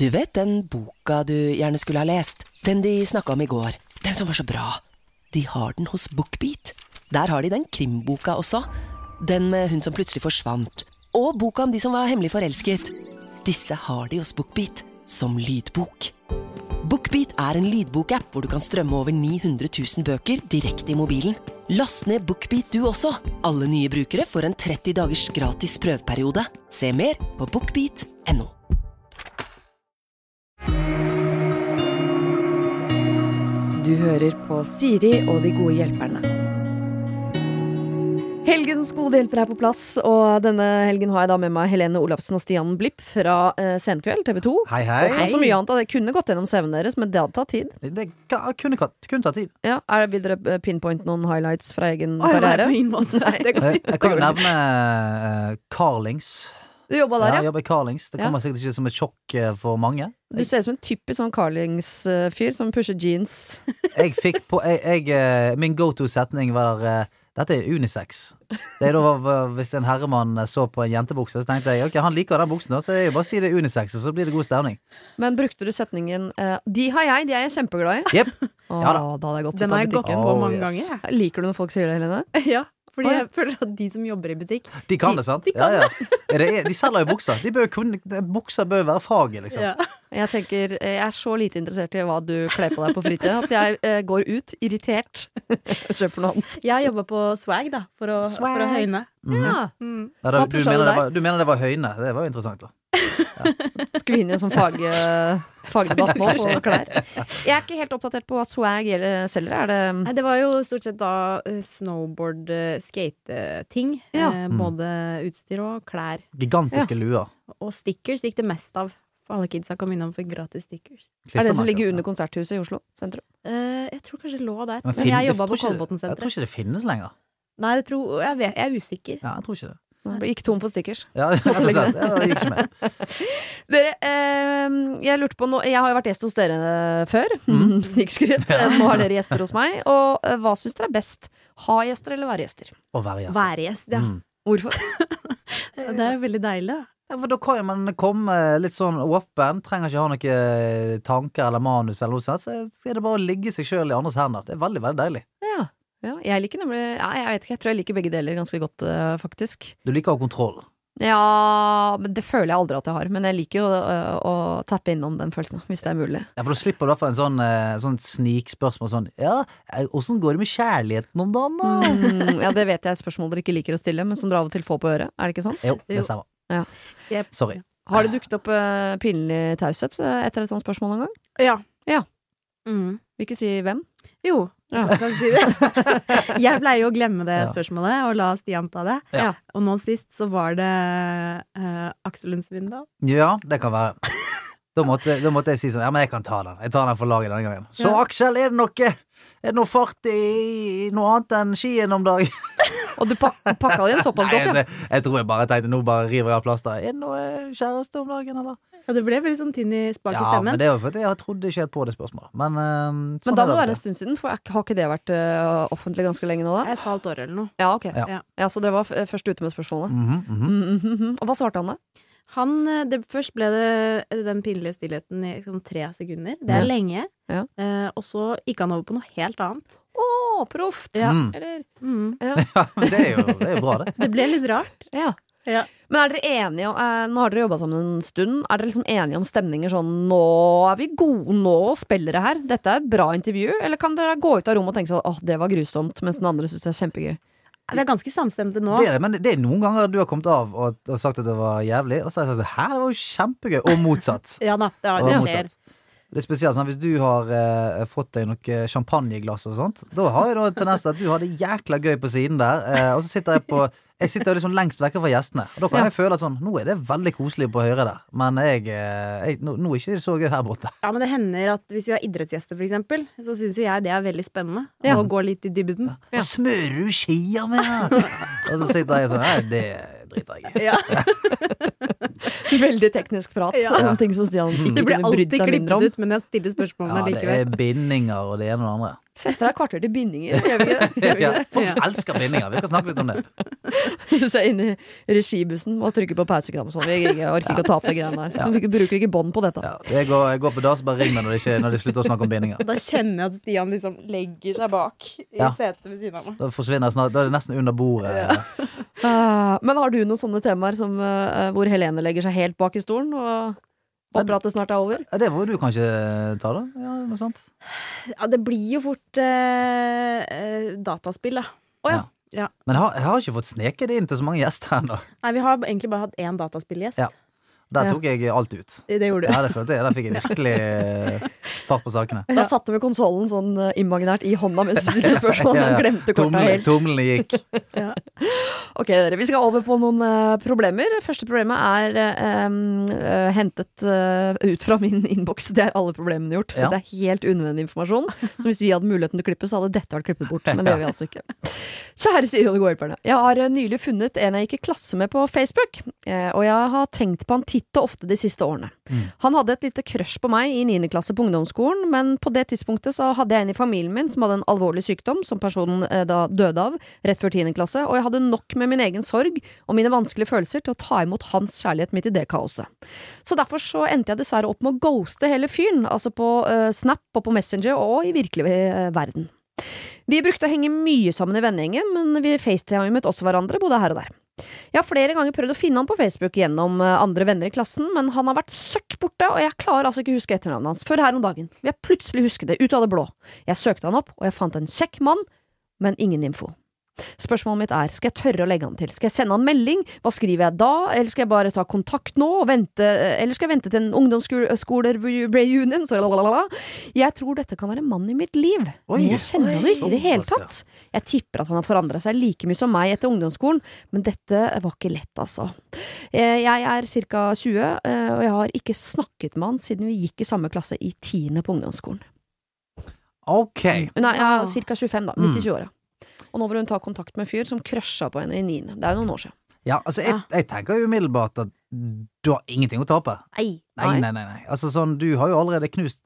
Du vet den boka du gjerne skulle ha lest? Den de snakket om i går. Den som var så bra. De har den hos BookBeat. Der har de den krimboka også. Den med hun som plutselig forsvant. Og boka om de som var hemmelig forelsket. Disse har de hos BookBeat som lydbok. BookBeat er en lydbokapp hvor du kan strømme over 900 000 bøker direkte i mobilen. Last ned BookBeat du også. Alle nye brukere får en 30 dagers gratis prøveperiode. Se mer på bookbeat.no. Du hører på Siri og de gode hjelperne. Helgens gode hjelper på plass, og denne helgen har jeg da med meg Helene Olafsen og Stian Blipp fra Senkveld, TV 2. Hei, hei. Og så mye annet, det kunne gått gjennom CV-en deres, men det hadde tatt tid. Det kunne ta tid. Ja, vil dere pinpoint noen highlights fra egen karriere? Jeg kan jo nevne Carlings. Du jobbet der, ja? Jeg jobber i Carlings. Det kommer sikkert ikke som et sjokk for mange. Du ser ut som en typisk sånn Carlings-fyr som pusher jeans. Min go-to-setning var dette er unisex. Det er da hvis en herremann så på en jentebukse, så tenkte jeg, ok, han liker den buksen, så jeg bare si det er unisex, og så blir det god stemning. Men brukte du setningen de har jeg, de er jeg kjempeglad i? Jep. Ja, da hadde jeg gått. Den har jeg gått på mange ganger. Liker du når folk sier det, Helene? Ja. Fordi jeg føler at de som jobber i butikk de kan det, sant? De kan det. De selger jo bukser. Bukser bør være faget, liksom. Ja. Jeg tenker, jeg er så lite interessert i hva du kler på deg på fritid, at jeg går ut irritert. Kjøper noe annet. Jeg jobber på Swag, da, for å høyne. Ja. Ja, du mener det var høyne. Det var jo interessant, da. Ja. Skal vi inn i en sånn fagdebatt nå på klær? Jeg er ikke helt oppdatert på hva Swag selger. Det var jo stort sett da snowboard, skate-ting. Ja. Både utstyr og klær. Gigantiske luer. Og stickers gikk det mest av. For alle kidsa kom innom for gratis stickers. Er det som ligger under konserthuset i Oslo sentrum? Jeg tror kanskje det lå der. Men jeg jobbet på Kolbotn-senteret. Jeg tror ikke det finnes lenger. Nei, jeg er usikker. Ja, jeg tror ikke det. Gikk tom for stickers. Ja, det gikk ikke med. Dere, jeg lurte på jeg har jo vært gjest hos dere før. Snikskryt. Nå har dere gjester hos meg. Og hva synes dere er best? Ha gjester eller være gjester? Å være gjester. Være gjest, ja. Hvorfor? Det er veldig deilig. Ja, for da kan man komme litt sånn åpen. Trenger ikke ha noen tanker eller manus eller noe sånt. Så er det bare å ligge seg selv i andres hender. Det er veldig, veldig deilig. Ja, jeg liker nemlig jeg vet ikke, jeg tror jeg liker begge deler ganske godt, faktisk. Du liker å ha kontroll? Ja, men det føler jeg aldri at jeg har. Men jeg liker jo å tappe innom den følelsen, hvis det er mulig. Ja, for da slipper du i hvert fall en sånn snikspørsmål sånn, ja, hvordan går det med kjærligheten om dagen da? Ja, det vet jeg er et spørsmål dere ikke liker å stille, men som dere av og til får på øret. Er det ikke sånn? Jo, det stemmer. Ja. Yep. Sorry. Har det dukket opp pinlig taushet etter et sånt spørsmål noen gang? Ja. Vil ikke si hvem? Jo, jeg kan si det. Jeg pleier jo å glemme det spørsmålet og la Stian ta det. Ja. Og nå sist så var det Aksel Lund Svindal. Ja, det kan være. Da måtte jeg si sånn, ja, men jeg kan ta den. Jeg tar den for laget denne gangen. Så Aksel, er det noe fart i noe annet enn skien om dagen? Og du pakka det inn såpass godt, ja? Jeg tror jeg bare tenkte, nå bare river jeg av plaster. Er det noe kjæreste om dagen, eller? Ja, det ble veldig sånn tynn i spak i Ja, stemmen. men det er jo fordi jeg trodde ikke helt på det spørsmålet. Men Men da må det være en stund siden, for har ikke det vært offentlig ganske lenge nå da? Et halvt år eller noe. Ja, ok. Ja. Ja, så dere var først ute med spørsmålet. Og hva svarte han da? Først ble det den pinlige stillheten i sånn 3 sekunder. Det er lenge. Ja. Og så gikk han over på noe helt annet. Proft! Ja. Eller? Ja. Ja, men det er jo bra det. Det ble litt rart. Ja. Ja. Men er dere enige om, nå har dere jobbet sammen en stund, er dere liksom enige om stemninger sånn, nå er vi gode, nå spiller det her, dette er et bra intervju, eller kan dere gå ut av rommet og tenke sånn, det var grusomt, mens den andre synes det er kjempegøy? Det er ganske samstemte nå. Det er det, men det er noen ganger du har kommet av og sagt at det var jævlig, og så har jeg sagt, her, det var jo kjempegøy, og motsatt. Ja da, det skjer. Det er spesielt sånn, hvis du har fått deg noe champagneglass og sånt, da har jeg da en tendens til at du har det jækla gøy på siden der, og så sitter jeg sitter liksom lengst vekke fra gjestene, og da kan jeg føle at sånn, nå er det veldig koselig på høyre der, men nå er ikke det så gøy her borte. Ja, men det hender at hvis vi har idrettsgjester for eksempel, så synes jo jeg det er veldig spennende å gå litt i dybden. Hva smører du skia med? Og så sitter jeg sånn, nei, det driter jeg i. Ja. Veldig teknisk prat, om ting som Stian ikke Det blir kunne brydd alltid seg mindre om. klippet ut, men jeg stiller spørsmålene Ja, det likevel. er bindinger og det ene og det andre. Setter deg kvarter til bindinger, gjør vi ikke det? Gjør vi ikke det? Folk elsker bindinger, vi kan snakke litt om det. Du ser inn i regibussen og trykker på pauseknapp og sånn. Jeg orker ikke å ta opp det greiene der. Vi bruker ikke bånd på dette. Ja, jeg går på dass, bare ring meg når de slutter å snakke om bindinger. Da kjenner jeg at Stian liksom legger seg bak i setet ved siden av meg. Da forsvinner snart, da er det nesten under bordet. Men har du noen sånne temaer som, hvor Helene legger seg helt bak i stolen og håper at det snart er over? Det må du kanskje ta da, ja, noe sånt. Ja, det blir jo fort dataspill da. Åja. Ja. Men jeg har ikke fått sneke det inn til så mange gjester ennå. Nei, vi har egentlig bare hatt én dataspillgjest. Ja. Der tok jeg alt ut. Det gjorde du. Ja, det følte jeg. Der fikk jeg virkelig fart på sakene. Da satte vi konsolen sånn imaginært i hånda mens du stilte spørsmål. Han glemte kortet helt. Tomlene gikk. Ok, dere, vi skal over på noen problemer. Første problemet er hentet ut fra min inbox. Det er alle problemene gjort. Det er helt unødvendig informasjon. Så hvis vi hadde muligheten til å klippe, så hadde dette vært klippet bort. Men det gjør vi altså ikke. Så her sier Holde-Gå-hjelperne. Jeg har nylig funnet en jeg gikk i klasse med på Facebook, og jeg har tenkt på han titt og ofte de siste årene. Han hadde et lite crush på meg i 9. klasse på ungdomsskolen, men på det tidspunktet så hadde jeg en i familien min som hadde en alvorlig sykdom, som personen da døde av, rett før 10. klasse, og jeg hadde nok med min egen sorg og mine vanskelige følelser til å ta imot hans kjærlighet midt i det kaoset. Så derfor så endte jeg dessverre opp med å ghoste hele fyren, altså på Snap og på Messenger og i virkelig verden. Vi brukte å henge mye sammen i vennegjengen, men vi facetimet også hverandre, både her og der. Jeg har flere ganger prøvd å finne han på Facebook gjennom andre venner i klassen, men han har vært søkk borte, og jeg klarer altså ikke å huske etternavnet hans før her om dagen. Vi har plutselig husket det ut av det blå. Jeg søkte han opp, og jeg fant en kjekk mann, men ingen info. Spørsmålet mitt er, skal jeg tørre å legge han til? Skal jeg sende han melding? Hva skriver jeg da? Eller skal jeg bare ta kontakt nå og vente? Eller skal jeg vente til en ungdomsskole-reunion? Jeg tror dette kan være mannen i mitt liv. Men jeg kjenner han jo ikke i det hele tatt. Jeg tipper at han har forandret seg like mye som meg etter ungdomsskolen, men dette var ikke lett, altså. Jeg er cirka 20, og jeg har ikke snakket med han siden vi gikk i samme klasse i 10. på ungdomsskolen. Ok. Nei, jeg er cirka 25 da, midt i 20-åra. Og nå vil hun ta kontakt med en fyr som krasja på henne i 9. Det er jo noen år siden. Ja, altså jeg tenker jo umiddelbart at du har ingenting å tape. Nei. Altså sånn, du har jo allerede knust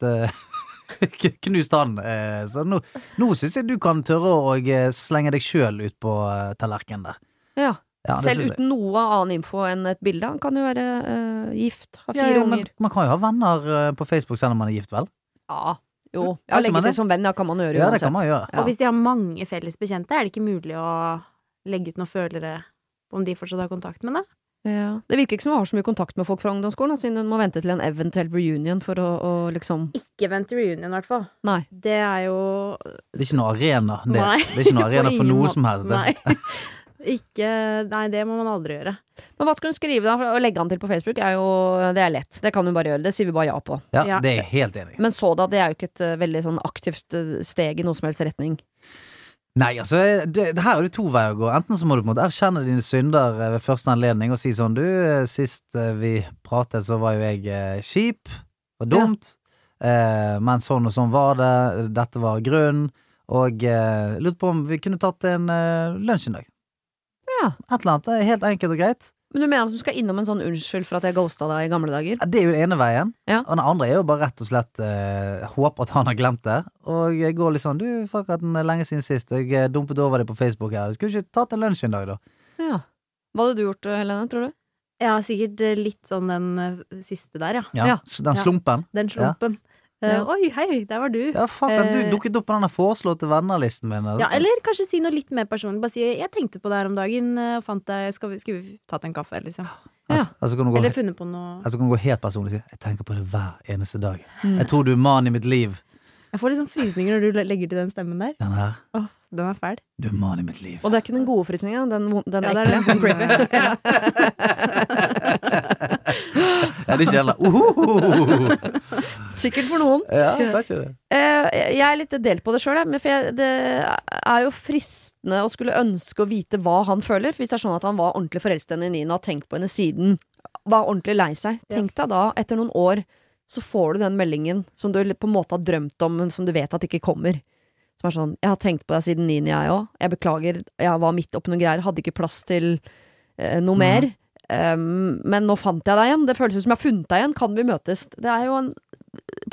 han. Så nå synes jeg du kan tørre å slenge deg selv ut på tallerken der. Ja, selv uten noe annen info enn et bilde. Han kan jo være gift, ha 4 unger. Man kan jo ha venner på Facebook selv om man er gift, vel? Ja. Jo, jeg legger det som venn, kan man gjøre uansett. Det kan man gjøre. Og hvis de har mange felles bekjente, er det ikke mulig å legge ut noen følere om de fortsatt har kontakt med det? Ja. Det virker ikke som hun har så mye kontakt med folk fra ungdomsskolen, siden hun må vente til en eventuell reunion for å liksom... Ikke vente reunion, i hvert fall. Nei. Det er jo... Det er ikke noe arena, det er ikke noe arena for noe som helst. Nei. Nei, det må man aldri gjøre. Men hva skal hun skrive da? Å legge han til på Facebook det er lett. Det kan hun bare gjøre. Det sier vi bare ja på. Ja, det er jeg helt enig. Men så da, det er jo ikke et veldig sånn aktivt steg i noe som helst retning. Nei, altså, det her er det 2 veier å gå. Enten så må du på en måte erkjenne dine synder ved første anledning og si sånn, sist vi pratet så var jo jeg kjip og dumt, men sånn og sånn var det, dette var grunnen, og lurte på om vi kunne tatt en lunsj en dag. Ja. Et eller annet, det er helt enkelt og greit. Men du mener at du skal innom en sånn unnskyld for at jeg ghostet deg i gamle dager? Det er jo den ene veien, og den andre er jo bare rett og slett håpe at han har glemt det, og jeg går litt sånn, fuck at den er lenge siden sist, jeg dumpet over det på Facebook her, skulle ikke tatt en lunsj en dag da? Ja. Hva hadde du gjort, Helene, tror du? Ja, sikkert litt sånn den siste der, ja. Den slumpen. Den slumpen. Oi, hei, der var du. Ja, fuck at du dukket opp på denne foreslåtte vennerlisten min. Ja, eller kanskje si noe litt mer personlig. Bare si, jeg tenkte på det her om dagen, fant deg, skulle vi tatt en kaffe, liksom. Altså kan du gå, eller funnet på noe. Altså kan du gå helt personlig og si, jeg tenker på det hver eneste dag. Jeg tror du er mannen i mitt liv. Jeg får liksom frysninger når du legger til den stemmen der. Den her. Den er fæl. Du er mannen i mitt liv. Og det er ikke den gode frysningen, den ekle. Ja, det kjenner Sikkert for noen. Ja, det er ikke det. Jeg er litt delt på det selv, for det er jo fristende å skulle ønske å vite hva han føler, hvis det er sånn at han var ordentlig forelsket i Nina og har tenkt på henne siden, var ordentlig lei seg. Tenk deg da, etter noen år, så får du den meldingen som du på en måte har drømt om, men som du vet at ikke kommer. Som er sånn, jeg har tenkt på deg siden 9, jeg også. Jeg beklager, jeg var midt oppe noen greier, hadde ikke plass til noe mer. Men nå fant jeg deg igjen. Det føles som jeg har funnet deg igjen. Kan vi møtes? Det er jo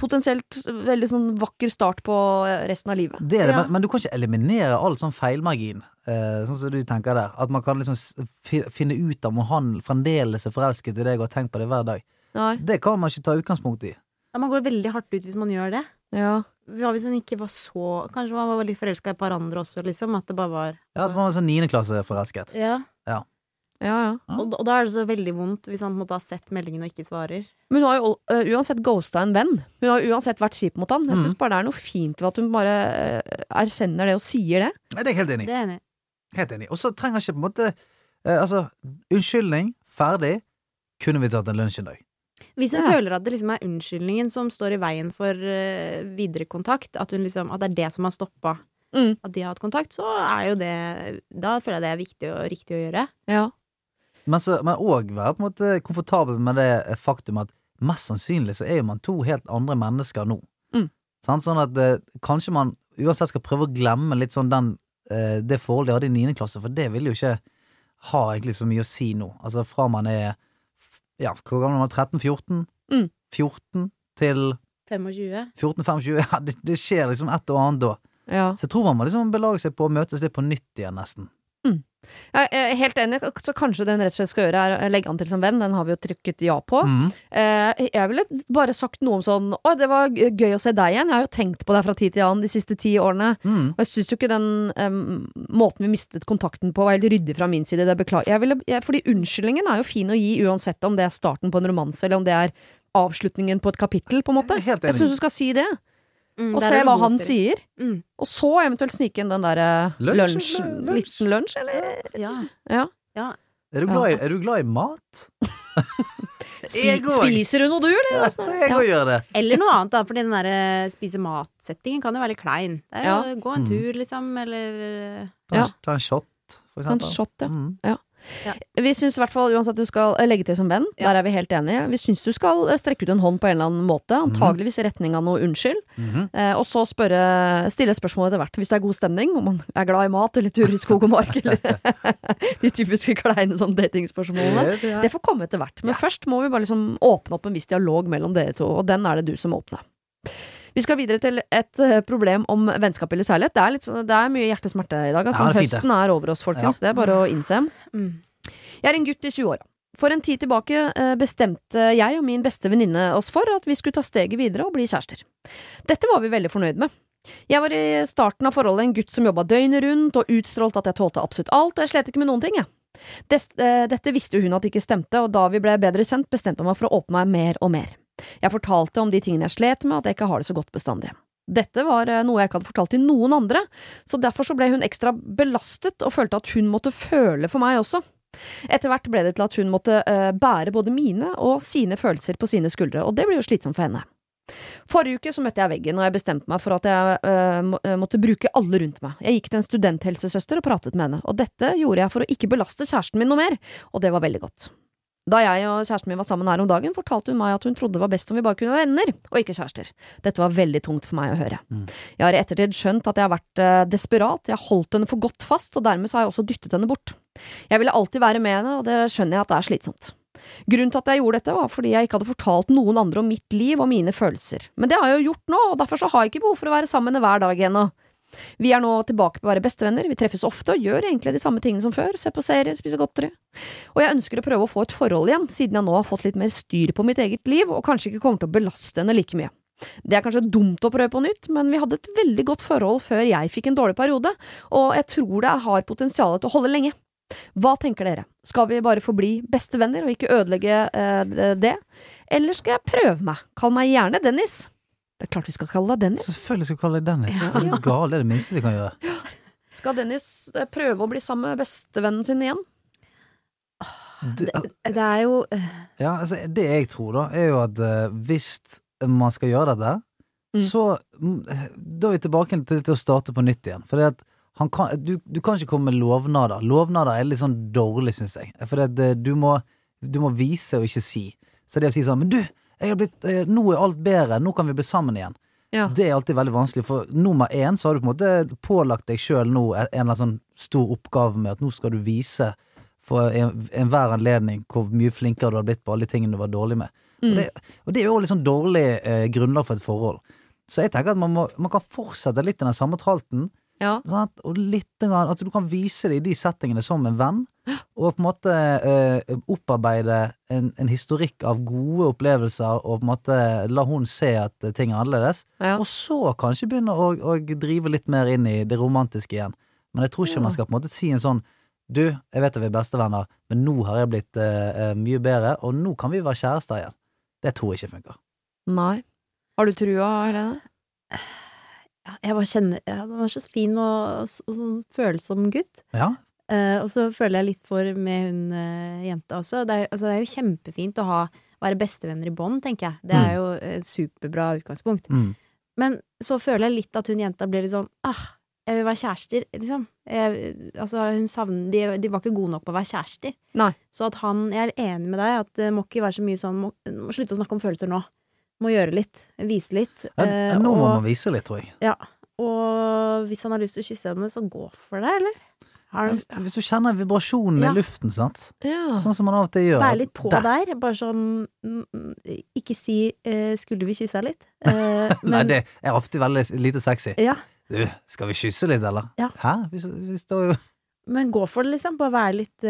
potensielt veldig sånn vakker start på resten av livet. Det er det, men du kan ikke eliminere all sånn feilmargin, sånn som du tenker der. At man kan liksom finne ut om han fremdeles er forelsket i deg og har tenkt på det hver dag. Nei. Det kan man ikke ta utgangspunkt i. Ja, man går veldig hardt ut hvis man gjør det. Ja. Hva hvis han ikke var så... Kanskje man var litt forelsket i et par andre også, liksom. At det bare var... Ja, at man var sånn 9. klasse forelsket. Ja. Ja. Og da er det så veldig vondt hvis han måtte ha sett meldingen og ikke svarer. Men hun har jo uansett ghosta en venn. Hun har jo uansett vært kjip mot han. Jeg synes bare det er noe fint ved at hun bare erkjenner det og sier det. Det er jeg helt enig. Det er enig. Helt enig. Og så trenger ikke på en måte unnskyldning, ferdig, kunne vi tatt en lunsj en dag. Hvis hun føler at det liksom er unnskyldningen som står i veien for videre kontakt, at hun liksom, at det er det som har stoppet at de har hatt kontakt, så er jo det, da føler jeg det er viktig og riktig å gjøre. Ja. Men også være på en måte komfortabel med det faktum at mest sannsynlig så er jo man to helt andre mennesker nå. Sånn at kanskje man uansett skal prøve å glemme litt sånn det forholdet de hadde i 9. klasse, for det vil jo ikke ha egentlig så mye å si nå. Altså fra man er hvor gammel man er 13-14? 14 til 14-25? Ja, det skjer liksom et og annet da. Ja. Så jeg tror man må liksom belage seg på å møtes litt på nytt igjen nesten. Jeg er helt enig, så kanskje den rett og slett skal gjøre er legge han til som venn. Den har vi jo trykket ja på. Jeg ville bare sagt noe om sånn det var gøy å se deg igjen. Jeg har jo tenkt på deg fra tid til annen de siste 10 årene. Og jeg synes jo ikke den måten vi mistet kontakten på var helt ryddig fra min side. Det beklager fordi unnskyldningen er jo fin å gi uansett om det er starten på en romanse eller om det er avslutningen på et kapittel på en måte. Jeg synes du skal si det. Og se hva han sier. Og så eventuelt snike inn den der liten lunsj, eller? Ja. Er du glad i mat? Spiser du noe du, eller? Jeg også gjør det. Eller noe annet da, for den der spise mat-settingen kan jo være litt klein. Det er jo gå en tur liksom, eller Ta en shot, for eksempel. En shot, ja. Vi synes i hvert fall uansett at du skal legge til som venn. Der er vi helt enige. Vi synes du skal strekke ut en hånd på en eller annen måte, antageligvis i retning av noe unnskyld, og så stille spørsmål etter hvert hvis det er god stemning, om man er glad i mat eller tur i skog og mark eller de typiske kleine sånn datingspørsmålene. Det får komme etter hvert, men først må vi bare liksom åpne opp en viss dialog mellom dere to, og den er det du som åpner. Vi skal videre til et problem om vennskap eller særlighet. Det er mye hjertesmerte i dag. Altså. Høsten er over oss, folkens. Det er bare å innse. Jeg er en gutt i 20-åra. For en tid tilbake bestemte jeg og min beste venninne oss for at vi skulle ta steget videre og bli kjærester. Dette var vi veldig fornøyd med. Jeg var i starten av forholdet en gutt som jobbet døgnet rundt og utstrålte at jeg tålte absolutt alt, og jeg slet ikke med noen ting. Dette visste hun at ikke stemte, og da vi ble bedre kjent, bestemte jeg meg for å åpne meg mer og mer. Jeg fortalte om de tingene jeg slet med, at jeg ikke har det så godt bestandig. Dette var noe jeg ikke hadde fortalt til noen andre, så derfor så ble hun ekstra belastet og følte at hun måtte føle for meg også. Etter hvert ble det til at hun måtte bære både mine og sine følelser på sine skuldre, og det ble jo slitsomt for henne. Forrige uke så møtte jeg veggen, og jeg bestemte meg for at jeg måtte bruke alle rundt meg. Jeg gikk til en studenthelsesøster og pratet med henne, og dette gjorde jeg for å ikke belaste kjæresten min noe mer, og det var veldig godt. Da jeg og kjæresten min var sammen her om dagen, fortalte hun meg at hun trodde det var best om vi bare kunne være venner, og ikke kjærester. Dette var veldig tungt for meg å høre. Jeg har i ettertid skjønt at jeg har vært desperat, jeg har holdt henne for godt fast, og dermed så har jeg også dyttet henne bort. Jeg ville alltid være med henne, og det skjønner jeg at det er slitsomt. Grunnen til at jeg gjorde dette var fordi jeg ikke hadde fortalt noen andre om mitt liv og mine følelser. Men det har jeg jo gjort nå, og derfor så har jeg ikke behov for å være sammen med henne hver dag igjen. Vi er nå tilbake på å være bestevenner, vi treffes ofte og gjør egentlig de samme tingene som før, ser på serier, spiser godteri. Og jeg ønsker å prøve å få et forhold igjen, siden jeg nå har fått litt mer styr på mitt eget liv, og kanskje ikke kommer til å belaste henne like mye. Det er kanskje dumt å prøve på nytt, men vi hadde et veldig godt forhold før jeg fikk en dårlig periode, og jeg tror det har potensial til å holde lenge. Hva tenker dere? Skal vi bare forbli bestevenner og ikke ødelegge det? Eller skal jeg prøve meg? Kall meg gjerne Dennis. Det er klart vi skal kalle deg Dennis. Selvfølgelig skal vi kalle deg Dennis. Det er gal, det er det minste vi kan gjøre. Skal Dennis prøve å bli sammen med bestevennen sin igjen? Det er jo Ja, altså, det jeg tror da, er jo at hvis man skal gjøre dette, så da er vi tilbake til å starte på nytt igjen. For det at du kan ikke komme med lovnader. Lovnader er litt sånn dårlig, synes jeg. For det, du må vise og ikke si. Så det å si sånn, men du, nå er alt bedre, nå kan vi bli sammen igjen. Ja. Det er alltid veldig vanskelig, for nummer 1 så har du på en måte pålagt deg selv nå en eller annen sånn stor oppgave med at nå skal du vise for enhver anledning hvor mye flinkere du har blitt på alle tingene du var dårlig med. Og det jo litt sånn dårlig grunnlag for et forhold. Så jeg tenker at man kan fortsette litt i den samme tralten, sånn og litt grann, at du kan vise det i de settingene som en venn, og på en måte opparbeide en historikk av gode opplevelser, og på en måte la hun se at ting annerledes, og så kanskje begynne å drive litt mer inn i det romantiske igjen. Men jeg tror ikke man skal på en måte si en sånn, du, jeg vet at vi bestevenner, men nå har jeg blitt mye bedre, og nå kan vi være kjærester igjen. Det tror jeg ikke funker. Nei. Har du trua, Helene? Jeg bare kjenner, han var så fin og sånn følsom gutt. Ja. Og så føler jeg litt for med hun jenta også. Det er jo kjempefint å være bestevenner i bånd, tenker jeg. Det er jo et superbra utgangspunkt. Men så føler jeg litt at hun jenta blir litt sånn, jeg vil være kjærester, liksom. Hun savner, de var ikke gode nok på å være kjærester. Nei. Så at jeg enig med deg, at det må ikke være så mye sånn, må slutte å snakke om følelser nå. Må gjøre litt, vise litt. Nå må man vise litt, tror jeg. Ja, og hvis han har lyst til å kysse henne, så gå for det, eller? Hvis du kjenner vibrasjonen i luften, sant? Ja. Sånn som man av og til gjør. Vær litt på der, bare sånn, ikke si, skulle vi kysse litt? Nei, det er ofte veldig lite sexy. Ja. Du, skal vi kysse litt, eller? Ja. Hæ? Vi står jo... Men gå for det, liksom. Bare være litt,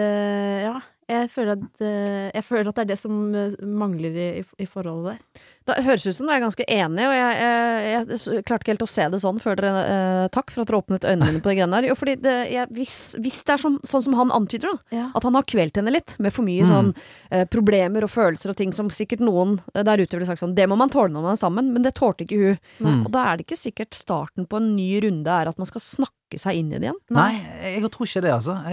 Jeg føler at det er det som mangler i forholdet der. Det høres ut som dere er ganske enige, og jeg klarte ikke helt å se det sånn før dere takk for at dere åpnet øynene på det greiene der. Jo, fordi hvis det er sånn som han antyder da, at han har kvelt henne litt med for mye sånn problemer og følelser og ting som sikkert noen der ute ville sagt sånn, det må man tåle når man er sammen, men det tålte ikke hun. Og da er det ikke sikkert starten på en ny runde er at man skal snakke seg inn i det igjen. Nei, jeg tror ikke det, altså.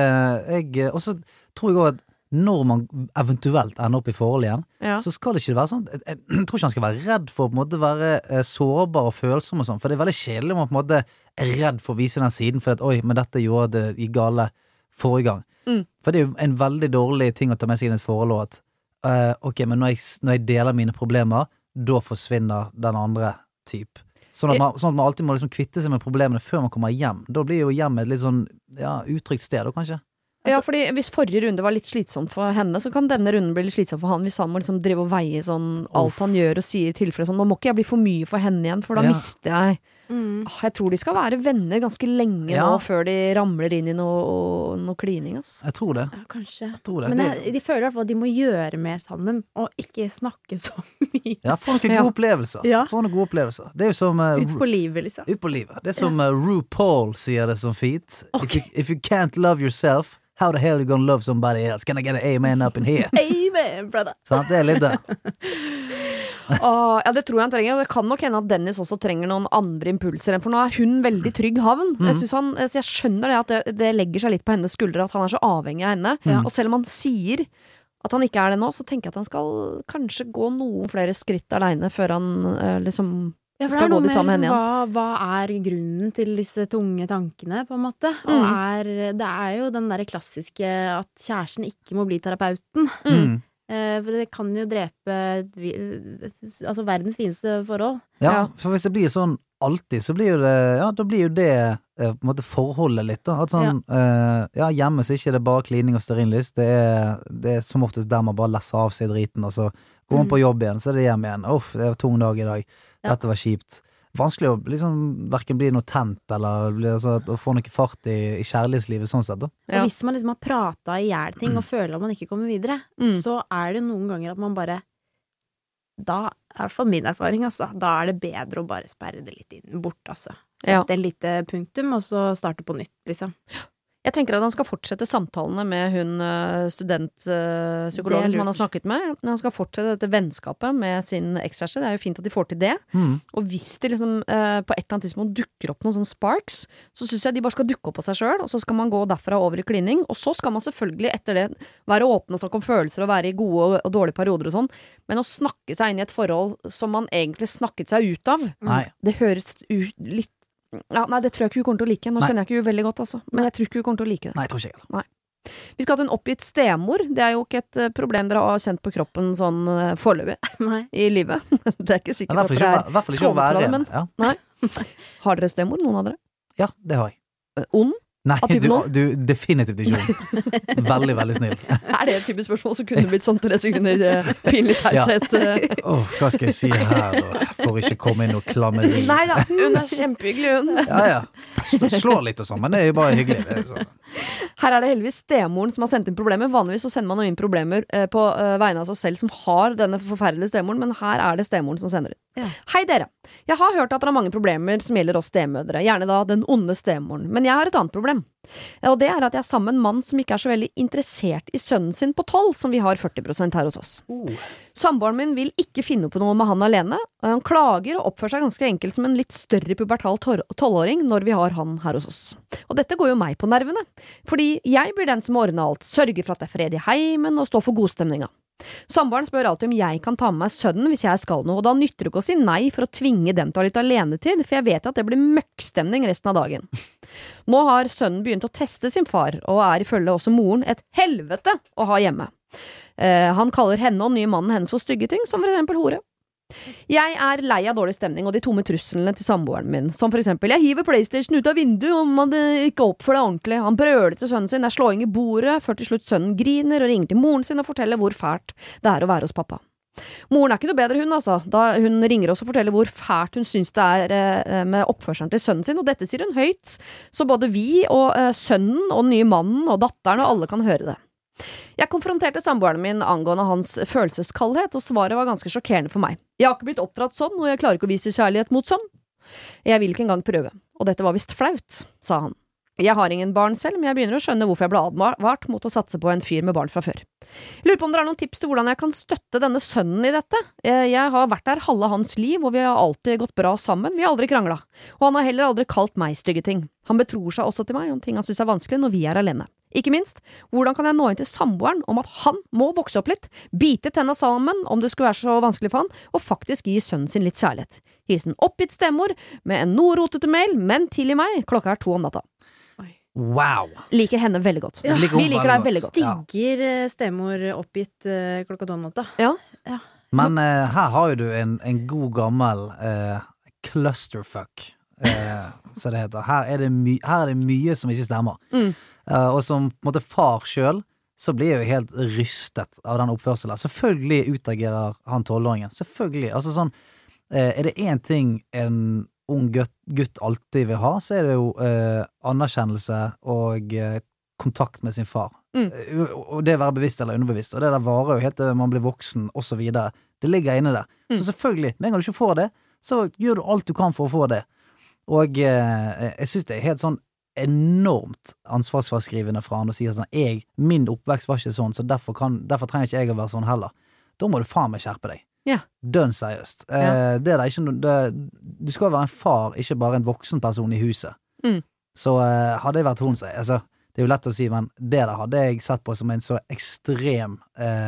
Og så tror jeg også at når man eventuelt ender opp i forhold igjen, så skal det ikke være sånn. Jeg tror ikke han skal være redd for å på en måte være sårbar og følsom og sånn, for det er veldig kjedelig om man på en måte er redd for å vise den siden, for at oi, men dette gjorde det i gale forrige gang. For det er jo en veldig dårlig ting å ta med seg inn i et forhold, at ok, men når jeg deler mine problemer, da forsvinner den andre typ. Sånn at man alltid må liksom kvitte seg med problemene før man kommer hjem. Da blir jo hjem et litt sånn, utrygt sted, da kanskje. Ja, fordi hvis forrige runde var litt slitsomt for henne, så kan denne runden bli litt slitsom for han, hvis han må liksom drive og veie sånn alt han gjør og sier i tilfelle sånn, nå må ikke jeg bli for mye for henne igjen, for da mister jeg. Jeg tror de skal være venner ganske lenge nå, før de ramler inn i noe klining, ass. Jeg tror det. Ja, kanskje. Jeg tror det. Men de føler i hvert fall at de må gjøre mer sammen, og ikke snakke så mye. Ja, få noen gode opplevelser. Ja. Få noen gode opplevelser. Det er jo som... ut på livet, liksom. Ut på livet. Det er som RuPaul sier det som fint. Okay. If you can't love yourself, how the hell are you gonna love somebody else? Can I get an amen up in here? Amen, brother! Sant, det er litt det. Ja, det tror jeg han trenger, og det kan nok hende at Dennis også trenger noen andre impulser, for nå er hun veldig trygg havn. Jeg skjønner det at det legger seg litt på hennes skuldre, at han er så avhengig av henne. Og selv om han sier at han ikke er det nå, så tenker jeg at han skal kanskje gå noen flere skritt alene før han skal gå de samme henne igjen. Hva er grunnen til disse tunge tankene, på en måte? Og det er jo den der klassiske at kjæresten ikke må bli terapeuten. For det kan jo drepe verdens fineste forhold. Ja, for hvis det blir sånn alltid, så blir jo det, da blir jo det på en måte forholdet litt da. At sånn, hjemme så ikke er det bare klining og stearinlys, det er som oftest der man bare lesser av seg driten, og så går man på jobb igjen, så er det hjem igjen. Det var tung dag i dag. Dette var kjipt. Vanskelig å liksom hverken bli noe tent, eller å få noe fart i kjærlighetslivet sånn sett da. Og hvis man liksom har pratet i hjel ting og føler at man ikke kommer videre, så er det noen ganger at man bare, da er det for min erfaring, altså, da er det bedre å bare sperre det litt bort, altså. Sette en lite punktum, og så starte på nytt, liksom. Jeg tenker at han skal fortsette samtalene med hun studentpsykologen som han har snakket med. Men han skal fortsette dette vennskapet med sin ekskjæreste. Det er jo fint at de får til det. Og hvis det liksom på et eller annet tidspunkt dukker opp noen sånne sparks, så synes jeg de bare skal dukke opp på seg selv, og så skal man gå derfra over i klining. Og så skal man selvfølgelig etter det være åpen og snakke om følelser og være i gode og dårlige perioder og sånn. Men å snakke seg inn i et forhold som man egentlig snakket seg ut av, det høres litt nei, det tror jeg ikke hun kommer til å like. Nå kjenner jeg ikke hun veldig godt, altså. Men jeg tror ikke hun kommer til å like det. Nei, jeg tror ikke heller. Vi skal ha til en oppgitt stemor. Det er jo ikke et problem dere har kjent på kroppen sånn foreløpig i livet. Det er ikke sikkert at dere er skånetrade, men nei. Har dere stemor, noen av dere? Ja, det har jeg. Ond? Nei, Av typen noen? du definitivt ikke ung. Veldig, veldig snill. Er det et typisk spørsmål som kunne blitt sånn 3 sekunder pinlig taushet? Hva skal jeg si her da? For ikke komme inn og klammeri. Nei da, hun er kjempehyggelig, hun. Ja. Det slår litt og sånn, men det er jo bare hyggelig. Det er sånn. Her er det heldigvis stemoren som har sendt inn problemer. Vanligvis så sender man jo inn problemer på vegne av seg selv som har denne forferdelige stemoren, men her er det stemoren som sender inn. Ja. Hei dere. Jeg har hørt at dere har mange problemer som gjelder oss stemødre, gjerne da den onde stemoren, men jeg har et annet problem. Og det er at jeg er sammen med en mann som ikke er så veldig interessert i sønnen sin på 12, som vi har 40% her hos oss. Samboeren min vil ikke finne på noe med han alene, og han klager og oppfører seg ganske enkelt som en litt større pubertal 12-åring når vi har han her hos oss. Og dette går jo meg på nervene, fordi jeg blir den som ordner alt, sørger for at det er fred i heimen og står for godstemninga. Samboeren spør alltid om jeg kan ta med meg sønnen hvis jeg skal noe, og da nytter det ikke å si nei for å tvinge dem til å ha litt alenetid, for jeg vet at det blir møkkstemning resten av dagen. Nå har sønnen begynt å teste sin far, og er ifølge også moren et helvete å ha hjemme. Han kaller henne og nye mannen hennes for stygge ting, som for eksempel hore. Jeg er lei av dårlig stemning og de tomme truslene til samboeren min, som for eksempel jeg hiver PlayStation ut av vinduet om han ikke oppfører deg ordentlig, han brøler til sønnen sin, det er slåing i bordet, før til slutt sønnen griner og ringer til moren sin og forteller hvor fælt det er å være hos pappa. Moren er ikke noe bedre hun altså, da hun ringer oss og forteller hvor fælt hun synes det er med oppførselen til sønnen sin, og dette sier hun høyt, så både vi og sønnen og den nye mannen og datteren og alle kan høre det. Jeg konfronterte samboeren min angående hans følelseskaldhet, og svaret var ganske sjokkerende for meg. Jeg har ikke blitt oppdratt sånn, og jeg klarer ikke å vise kjærlighet mot sånn. Jeg vil ikke engang prøve, og dette var visst flaut, sa han. Jeg har ingen barn selv, men jeg begynner å skjønne hvorfor jeg ble advart mot å satse på en fyr med barn fra før. Lurer på om dere har noen tips til hvordan jeg kan støtte denne sønnen i dette. Jeg har vært der halve hans liv, og vi har alltid gått bra sammen, vi har aldri kranglet. Og han har heller aldri kalt meg stygge ting. Han betror seg også til meg om ting han synes er vanskelig når vi er alene. Ikke minst, hvordan kan jeg nå inn til samboeren om at han må vokse opp litt, bite tenna sammen om det skulle være så vanskelig for han, og faktisk gi sønnen sin litt kjærlighet. Hilsen oppgitt stemor med en noe rotete mail, men tilgi meg, klokka er 2 om natta. Wow! Liker henne veldig godt. Ja. Vi liker deg veldig godt. Digger stemor oppgitt klokka 2 om natta. Ja. Men her har jo du en god gammel clusterfuck, så det heter. Her er det mye som ikke stemmer. Og som på en måte far selv, så blir jeg jo helt rystet av den oppførselen. Selvfølgelig utagerer han 12-åringen. Selvfølgelig. Altså sånn, er det en ting en ung gutt alltid vil ha, så er det jo anerkjennelse og kontakt med sin far. Og det å være bevisst eller underbevisst. Og det der varer jo helt til man blir voksen, og så videre. Det ligger inne der. Så selvfølgelig, med en gang du ikke får det, så gjør du alt du kan for å få det. Og jeg synes det er helt sånn enormt ansvarsfraskrivende fra han å si sånn, min oppvekst var ikke sånn, så derfor trenger ikke jeg å være sånn heller. Da må du faen meg skjerpe deg. Ja. Dønn seriøst. Det er ikke du skal være en far, ikke bare en voksen person i huset. Så hadde jeg vært hun, så det er jo lett å si, men det der hadde jeg sett på som en så ekstrem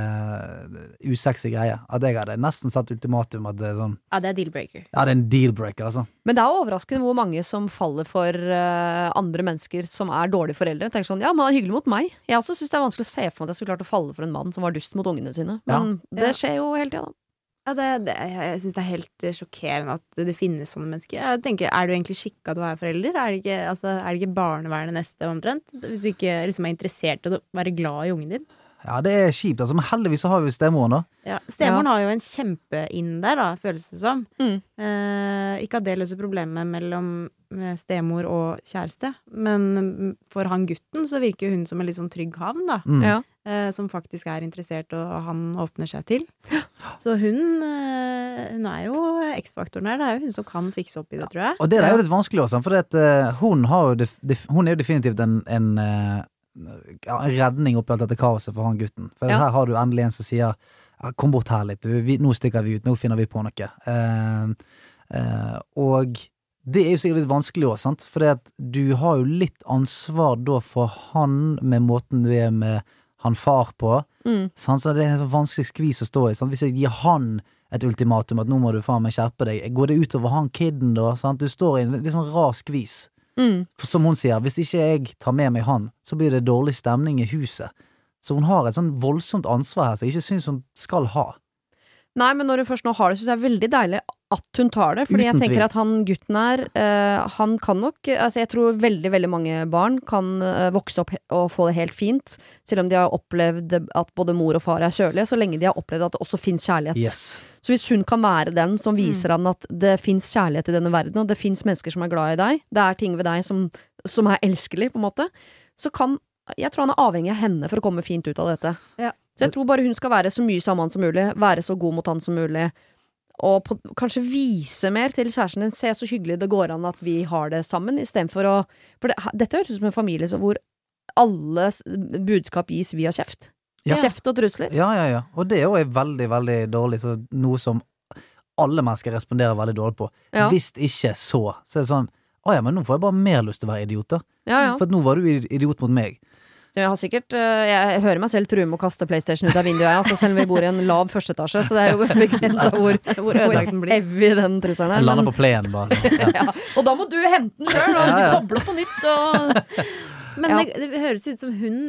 usexy greie, at jeg hadde nesten satt ultimatum at det er sånn. Ja, det er dealbreaker. Ja, det er en dealbreaker, altså. Men det er overraskende hvor mange som faller for andre mennesker som er dårlige foreldre. Tenker sånn, ja, men han er hyggelig mot meg. Jeg også synes det er vanskelig å se for meg at jeg skulle klart å falle for en mann som var dust mot ungene sine. Men det skjer jo hele tiden da. Ja, jeg synes det er helt sjokkerende at det finnes sånne mennesker. Jeg tenker, er du egentlig skikket til å være forelder? Er det ikke barnevernet neste omtrent? Hvis du ikke liksom er interessert i å være glad i ungen din? Ja, det er kjipt, altså, men heldigvis så har vi jo stemoren da. Ja, stemoren har jo en kjempe inn der da, føles det som. Ikke at det løser problemet mellom stemor og kjæreste, men for han gutten så virker hun som en litt sånn trygg havn da. Som faktisk er interessert, og han åpner seg til. Så hun er jo X-faktoren her, det er jo hun som kan fikse opp i det, tror jeg. Og det er jo litt vanskelig også, for hun er jo definitivt en redning oppi alt dette kaoset for han gutten. For her har du endelig en som sier, kom bort her litt, nå stikker vi ut, nå finner vi på noe. Og det er jo sikkert litt vanskelig også, sant? For du har jo litt ansvar da for han med måten du er med han far på, så det er en sånn vanskelig skvis å stå i, sant? Hvis jeg gir han et ultimatum at nå må du faen meg skjerpe deg, går det ut over han kidden da, sant? Du står i en litt sånn rar skvis. For som hun sier, hvis ikke jeg tar med meg han, så blir det dårlig stemning i huset. Så hun har et sånn voldsomt ansvar her, så jeg ikke synes hun skal ha. Nei, men når du først nå har det, synes jeg er veldig deilig at hun tar det, fordi Uten jeg tenker tvil. at han gutten her, han kan nok, altså jeg tror veldig, veldig mange barn kan vokse opp og få det helt fint, selv om de har opplevd at både mor og far er kjølige, så lenge de har opplevd at det også finnes kjærlighet. Yes. Så hvis hun kan være den som viser han at det finnes kjærlighet i denne verden, og det finnes mennesker som er glad i deg, det er ting ved deg som er elskelig, på en måte, så jeg tror han er avhengig av henne for å komme fint ut av dette. Ja. Så jeg tror bare hun skal være så mye sammen som mulig, være så god mot han som mulig, og kanskje vise mer til kjæresten din, se så hyggelig det går an at vi har det sammen, i stedet for for dette høres ut som en familie hvor alle budskap gis via kjeft. Ja. Kjeft og trusler. Ja. Og det er jo veldig, veldig dårlig, så noe som alle mennesker responderer veldig dårlig på. Ja. Hvis ikke så er det sånn, åja, men nå får jeg bare mer lyst til å være idiot da. Ja. For at nå var du idiot mot meg. Jeg har sikkert, jeg hører meg selv true med å kaste PlayStation ut av vinduet, altså selv om vi bor i en lav første etasje, så det er jo begrenset hvor ødelagt den blir. Heavy den trusselen her. Den lander på plenen bare. Sånn. Ja. Og da må du hente den selv, og du kobler på nytt, og... Men Ja. det høres ut som hun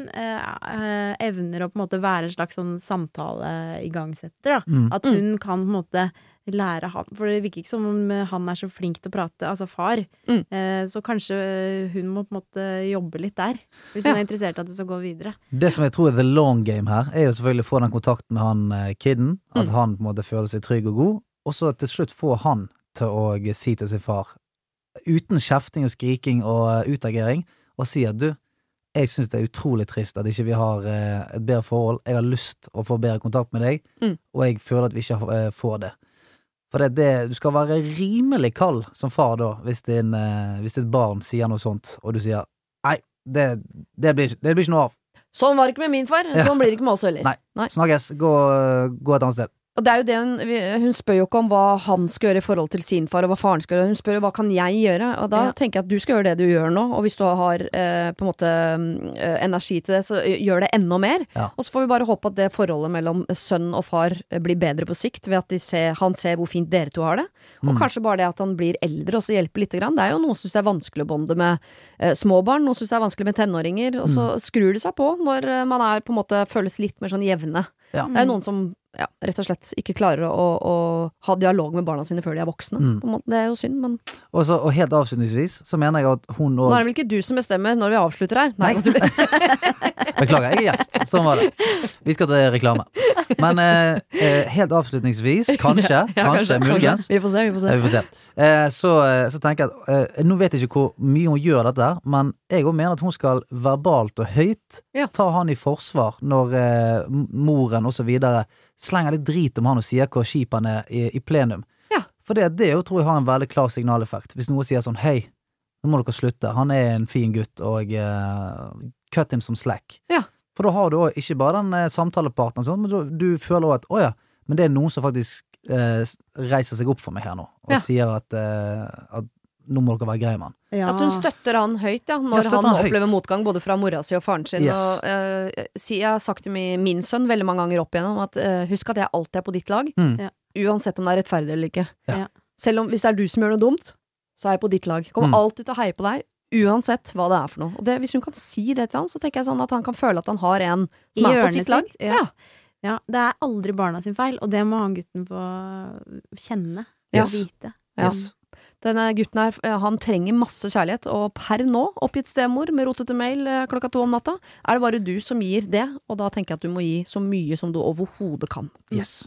evner å på en måte være en slags sånn samtaleigangsetter, da. At hun kan på en måte lære han, for det virker ikke som om han er så flink til å prate, altså far. Så kanskje hun må på en måte jobbe litt der, hvis hun er interessert i at det skal gå videre. Det som jeg tror er the long game her, er jo selvfølgelig å få den kontakten med han kidden, at han på en måte føler seg trygg og god, og så til slutt få han til å si til sin far, uten kjefting og skriking og utagering, og si at du, jeg synes det er utrolig trist at ikke vi har et bedre forhold, jeg har lyst å få bedre kontakt med deg, og jeg føler at vi ikke får det. For du skal være rimelig kald som far da, hvis ditt barn sier noe sånt, og du sier, nei, det blir ikke noe av. Sånn var det ikke med min far, sånn blir det ikke med oss heller. Nei. Snakkes, gå et annet sted. Og det er jo det hun spør jo ikke om hva han skal gjøre i forhold til sin far, og hva faren skal gjøre. Hun spør jo hva kan jeg gjøre, og da tenker jeg at du skal gjøre det du gjør nå, og hvis du har på en måte energi til det, så gjør det enda mer. Ja. Og så får vi bare håpe at det forholdet mellom sønn og far blir bedre på sikt, ved at han ser hvor fint dere to har det. Og kanskje bare det at han blir eldre også hjelper litt grann. Det er jo noen som synes det er vanskelig å bonde med små barn, noen synes det er vanskelig med tenåringer, og så skrur det seg på når man på en måte føles litt mer sånn jevne. Ja. Det er noen som rett og slett ikke klarer å ha dialog med barna sine før de er voksne. Det er jo synd, men... Og helt avslutningsvis, så mener jeg at hun Nå er det vel ikke du som bestemmer når vi avslutter her? Nei. Beklager, jeg er gjest. Sånn var det. Vi skal til reklame. Men helt avslutningsvis, kanskje, muligens. Vi får se. Så tenker jeg at nå vet jeg ikke hvor mye hun gjør dette her, men jeg også mener at hun skal verbalt og høyt ta han i forsvar når moren og så videre slenger litt drit om han og sier hvor kjip han er i plenum. Ja. For det jo tror jeg har en veldig klar signaleffekt. Hvis noen sier sånn, hei, nå må dere slutte, han er en fin gutt, og cut him som slack. Ja. For da har du også ikke bare den samtalepartneren, sånn, men du føler også at, åja, men det er noen som faktisk reiser seg opp for meg her nå, og sier at nå må dere være grei med han. Ja. At hun støtter han høyt, når han opplever motgang både fra mora si og faren sin. Yes. Og, jeg har sagt til min sønn veldig mange ganger opp igjennom at husk at jeg alltid er på ditt lag, uansett om det er rettferdig eller ikke. Ja. Selv om hvis det er du som gjør noe dumt, så er jeg på ditt lag. Jeg kommer alltid til å heie på deg, uansett hva det er for noe. Og hvis hun kan si det til han, så tenker jeg sånn at han kan føle at han har en som er på sitt lag. Ja, det er aldri barna sin feil, og det må han gutten få kjenne og vite. Yes. Denne gutten her, han trenger masse kjærlighet, og per nå, oppgitt stemor med rotete mail 2:00 om natta, er det bare du som gir det, og da tenker jeg at du må gi så mye som du overhodet kan. Yes.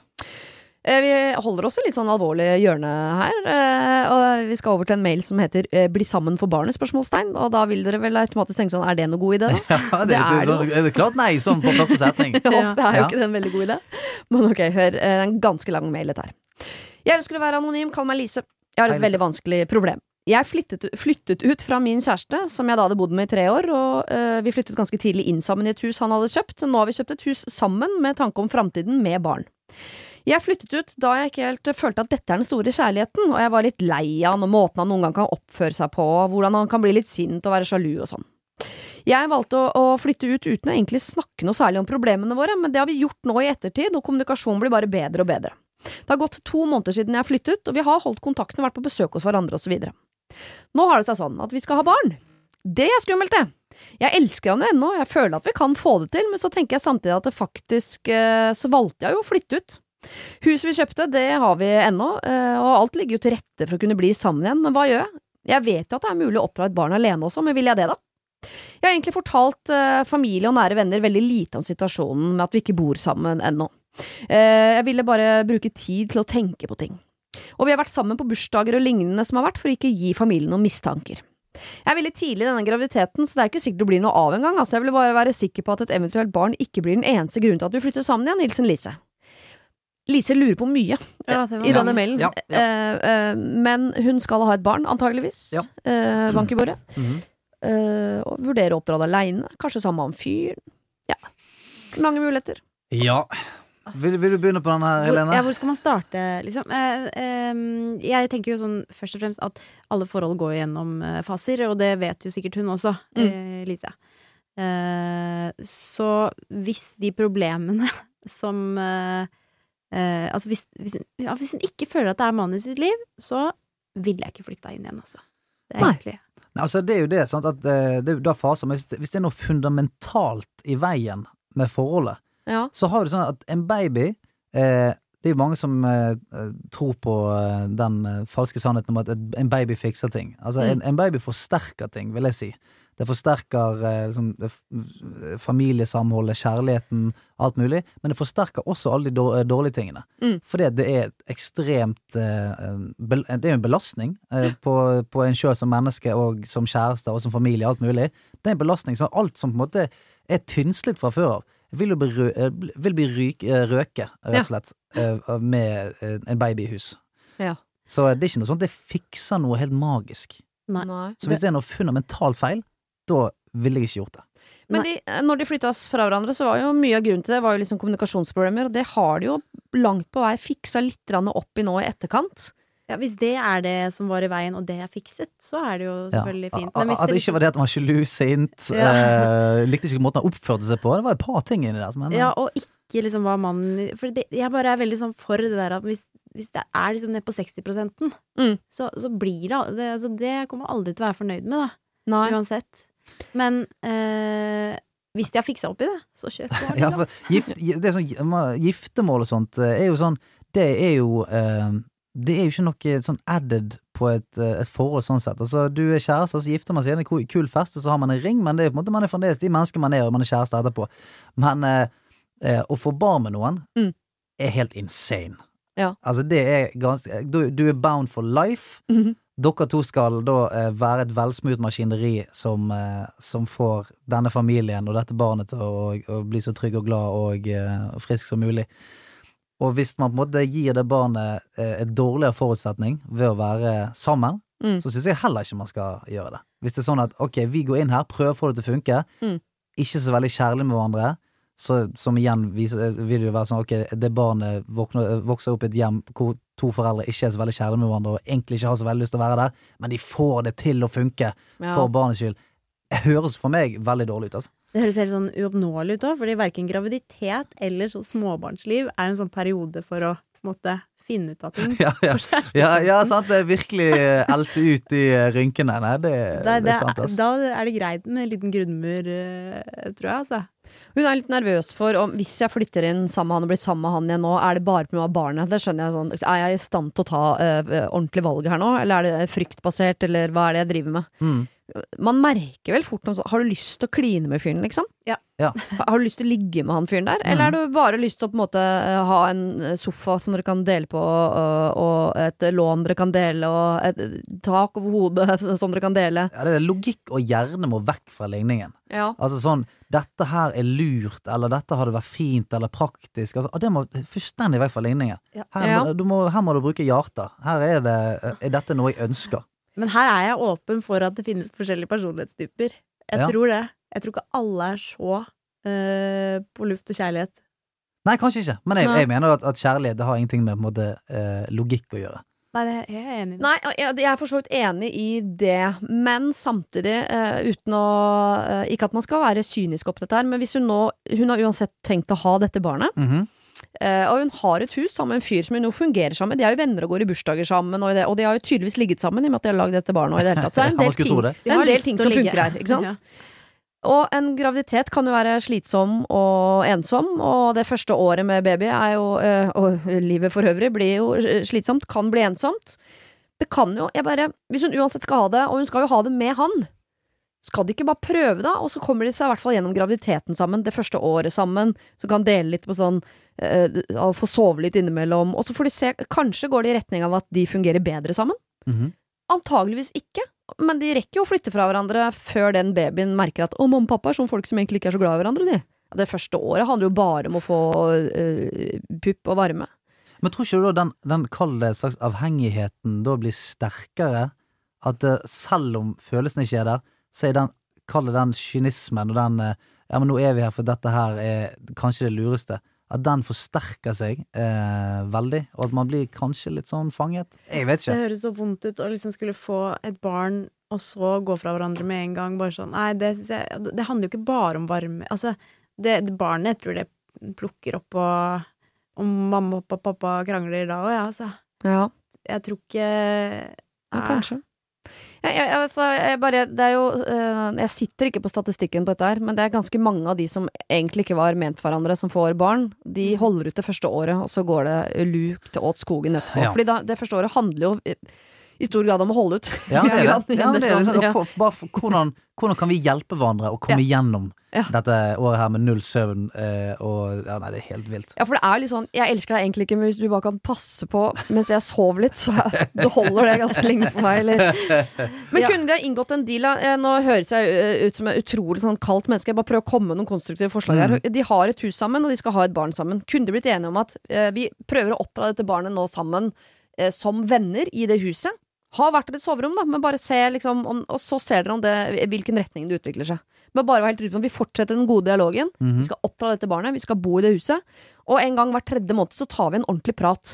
Vi holder oss i litt sånn alvorlig hjørne her, og vi skal over til en mail som heter Bli sammen for barnet, spørsmålstegn, og da vil dere vel automatisk tenke sånn, er det noe god idé da? Ja, det er klart nei, sånn på første setning. Ja, det er jo ikke det en veldig god idé. Men ok, hør, en ganske lang mail dette her. Jeg ønsker å være anonym, kall meg Lise. Jeg har et veldig vanskelig problem. Jeg flyttet ut fra min kjæreste, som jeg da hadde bodd med i 3 år, og vi flyttet ganske tidlig inn sammen i et hus han hadde kjøpt. Nå har vi kjøpt et hus sammen med tanke om fremtiden med barn. Jeg flyttet ut da jeg ikke helt følte at dette er den store kjærligheten, og jeg var litt lei av han og måten han noen gang kan oppføre seg på, hvordan han kan bli litt sint og være sjalu og sånn. Jeg valgte å flytte ut uten å egentlig snakke noe særlig om problemene våre, men det har vi gjort nå i ettertid, og kommunikasjonen blir bare bedre og bedre. Det har gått 2 måneder siden jeg flyttet, og vi har holdt kontakten og vært på besøk hos hverandre og så videre. Nå har det seg sånn at vi skal ha barn. Det er skummelt det. Jeg elsker han jo ennå, jeg føler at vi kan få det til, men så tenker jeg samtidig at det faktisk, så valgte jeg jo å flytte ut. Huset vi kjøpte, det har vi ennå, og alt ligger jo til rette for å kunne bli sammen igjen, men hva gjør jeg? Jeg vet jo at det mulig å oppdra et barn alene også, men vil jeg det da? Jeg har egentlig fortalt familie og nære venner veldig lite om situasjonen med at vi ikke bor sammen ennå. Jeg ville bare bruke tid til å tenke på ting. Og vi har vært sammen på bursdager og lignende som har vært, for å ikke gi familien noen mistanker. Jeg er veldig tidlig i denne graviditeten, så det er ikke sikkert det blir noe av en gang. Jeg vil bare være sikker på at et eventuelt barn ikke blir den eneste grunnen til at vi flytter sammen igjen, Hilsen Lise. Lise lurer på mye i denne mailen, men hun skal ha et barn, antageligvis, bank i bordet. Og vurdere å oppdra det alene, kanskje sammen med en fyr. Mange muligheter. Ja. Vil du begynne på den her, Helene? Hvor skal man starte, liksom? Jeg tenker jo sånn, først og fremst at alle forhold går gjennom faser, og det vet jo sikkert hun også, Lise. Så hvis de problemene som altså hvis hun ikke føler at det mannen i sitt liv, så vil jeg ikke flytte inn igjen, altså. Det egentlig. Nei, altså det er jo det, sant, at det er da faser, men hvis det er noe fundamentalt i veien med forholdet, så har du sånn at en baby, det er jo mange som tror på den falske sannheten om at en baby fikser ting. Altså en baby forsterker ting, vil jeg si. Det forsterker liksom, familiesamholdet, kjærligheten, alt mulig, men det forsterker også alle de dårlige tingene. Fordi det er ekstremt det er jo en belastning på en selv som menneske og som kjæreste og som familie, alt mulig. Det er en belastning, så alt som på en måte er tynnslitt fra før av, vil bli røke, rett og slett, med en baby i hus. Så det er ikke noe sånt, det fikser noe helt magisk. Nei. Så hvis det er noe fundamentalt feil, da ville jeg ikke gjort det. Men når de flyttet fra hverandre, så var jo mye av grunnen til det var jo liksom kommunikasjonsproblemer, og det har de jo langt på vei fiksa litt opp i nå i etterkant. Ja, hvis det er det som var i veien, og det er fikset, så er det jo selvfølgelig fint. Men at det ikke var det at han var sjalu, sint, likte ikke måten han oppførte seg på, det var et par ting inni der. Men, og ikke liksom hva mannen... For jeg bare er veldig sånn for det der at hvis det er liksom ned på 60%, så blir det altså det kommer man aldri til å være fornøyd med, da. Nei. Uansett. Men hvis de har fikset opp i det, så kjøp det. Liksom. Det er sånn, giftemål og sånt er jo sånn, det er jo ikke noe sånn added på et forhold sånn sett. Altså, du er kjæreste, og så gifter man seg i en kul fest, og så har man en ring, men det er på en måte, man er fremdeles de mennesker man er, og man er kjæreste etterpå. Men å få barn med noen er helt insane. Altså, det er ganske, du er bound for life. Dere to skal da være et velsmurt maskineri som får denne familien og dette barnet til å bli så trygg og glad og frisk som mulig. Og hvis man på en måte gir det barnet et dårligere forutsetning ved å være sammen, så synes jeg heller ikke man skal gjøre det. Hvis det er sånn at, ok, vi går inn her, prøver å få det til å funke, ikke så veldig kjærlig med hverandre, så, som igjen vil det jo være sånn, ok, det barnet vokser opp i et hjem hvor to foreldre ikke er så veldig kjærlige med hverandre og egentlig ikke har så veldig lyst til å være der, men de får det til å funke for barnets skyld. Det høres for meg veldig dårlig ut, altså. Det høres helt sånn uoppnåelig ut også, fordi hverken graviditet eller så småbarnsliv er en sånn periode for å måtte finne ut av ting. Sant, det er virkelig elte ut i rynkene. Nei, det er sant, altså. Da er det greit med en liten grunnmur, tror jeg, altså. Hun er litt nervøs for om hvis jeg flytter inn sammen med han og blir sammen med han igjen nå, er det bare på noe av barnet? Det skjønner jeg sånn. Er jeg i stand til å ta ordentlig valg her nå, eller er det fryktbasert, eller hva er det jeg driver med? Man merker vel fort om så, har du lyst til å kline med fyren, liksom? Ja. Har du lyst til å ligge med han fyren der? Eller har du bare lyst til å på en måte ha en sofa som dere kan dele på, og et lån dere kan dele, og et tak over hodet som dere kan dele? Ja, det er logikk og hjerne må vekk fra ligningen. Altså sånn, dette her er lurt, eller dette hadde vært fint, eller praktisk. Altså, det må fullstendig vekk fra ligningen. Her må du bruke hjertet. Her er dette noe jeg ønsker. Men her er jeg åpen for at det finnes forskjellige personlighetstyper. Jeg tror det. Jeg tror ikke alle er så på luft og kjærlighet. Nei, kanskje ikke. Men jeg mener at kjærlighet det har ingenting med på en måte, logikk å gjøre. Nei, det er jeg enig i. Nei, jeg er for så vidt enig i det, men samtidig uten å ikke at man skal være kynisk opp dette her, men hvis hun har uansett tenkt å ha dette barnet, og hun har et hus sammen med en fyr som hun nå fungerer sammen. De er jo venner og går i bursdager sammen, og de har jo tydeligvis ligget sammen i og med at de har lagd dette barnet og i det hele tatt. Så det er en del ting som funker her, ikke sant? Og en graviditet kan jo være slitsom og ensom, og det første året med baby er jo, og livet for øvrig blir jo slitsomt, kan bli ensomt. Det kan jo, hvis hun uansett skal ha det, og hun skal jo ha det med han, skal de ikke bare prøve da, og så kommer de seg i hvert fall gjennom graviditeten sammen, det første året sammen, så kan dele litt på sånn, få sove litt innimellom, og så får de se, kanskje går det i retning av at de fungerer bedre sammen. Antageligvis ikke, men de rekker jo å flytte fra hverandre før den babyen merker at mamma og pappa er sånn folk som egentlig ikke er så glad i hverandre, de. Det første året handler jo bare om å få pupp og varme. Men tror ikke du da den kalde slags avhengigheten da blir sterkere, at selv om følelsen ikke er der, så kaller den kynismen og den, men nå er vi her for dette her er kanskje det lureste, at den forsterker seg veldig, og at man blir kanskje litt sånn fanget. Jeg vet ikke. Det høres så vondt ut å liksom skulle få et barn, og så gå fra hverandre med en gang, bare sånn, nei, det handler jo ikke bare om varme, altså, det barnet, jeg tror det plukker opp om mamma og pappa krangler da også, altså. Ja. Jeg tror ikke... Ja, kanskje. Jeg sitter ikke på statistikken på dette her, men det er ganske mange av de som egentlig ikke var ment for hverandre som får barn, de holder ut det første året, og så går det lukt åt skogen etterpå. Fordi det første året handler jo i stor grad om å holde ut. Ja, det er det. Ja, men det er liksom, hvordan kan vi hjelpe hverandre å komme gjennom dette året her med null søvn, og nei, det er helt vilt. Ja, for det er litt sånn, jeg elsker deg egentlig ikke, men hvis du bare kan passe på mens jeg sover litt, så holder det ganske lenge for meg, eller? Men kunne de ha inngått en deal? Nå høres jeg ut som en utrolig sånn kaldt menneske, jeg bare prøver å komme med noen konstruktive forslag her. De har et hus sammen, og de skal ha et barn sammen. Kunne de blitt enige om at vi prøver å oppdra dette barnet nå sammen som venner i det huset? Har vært i et soverom da, men bare se liksom, og så ser dere hvilken retning det utvikler seg. Men bare være helt ryddig på, vi fortsetter den gode dialogen, vi skal oppdra dette barnet, vi skal bo i det huset, og en gang hver tredje måned så tar vi en ordentlig prat.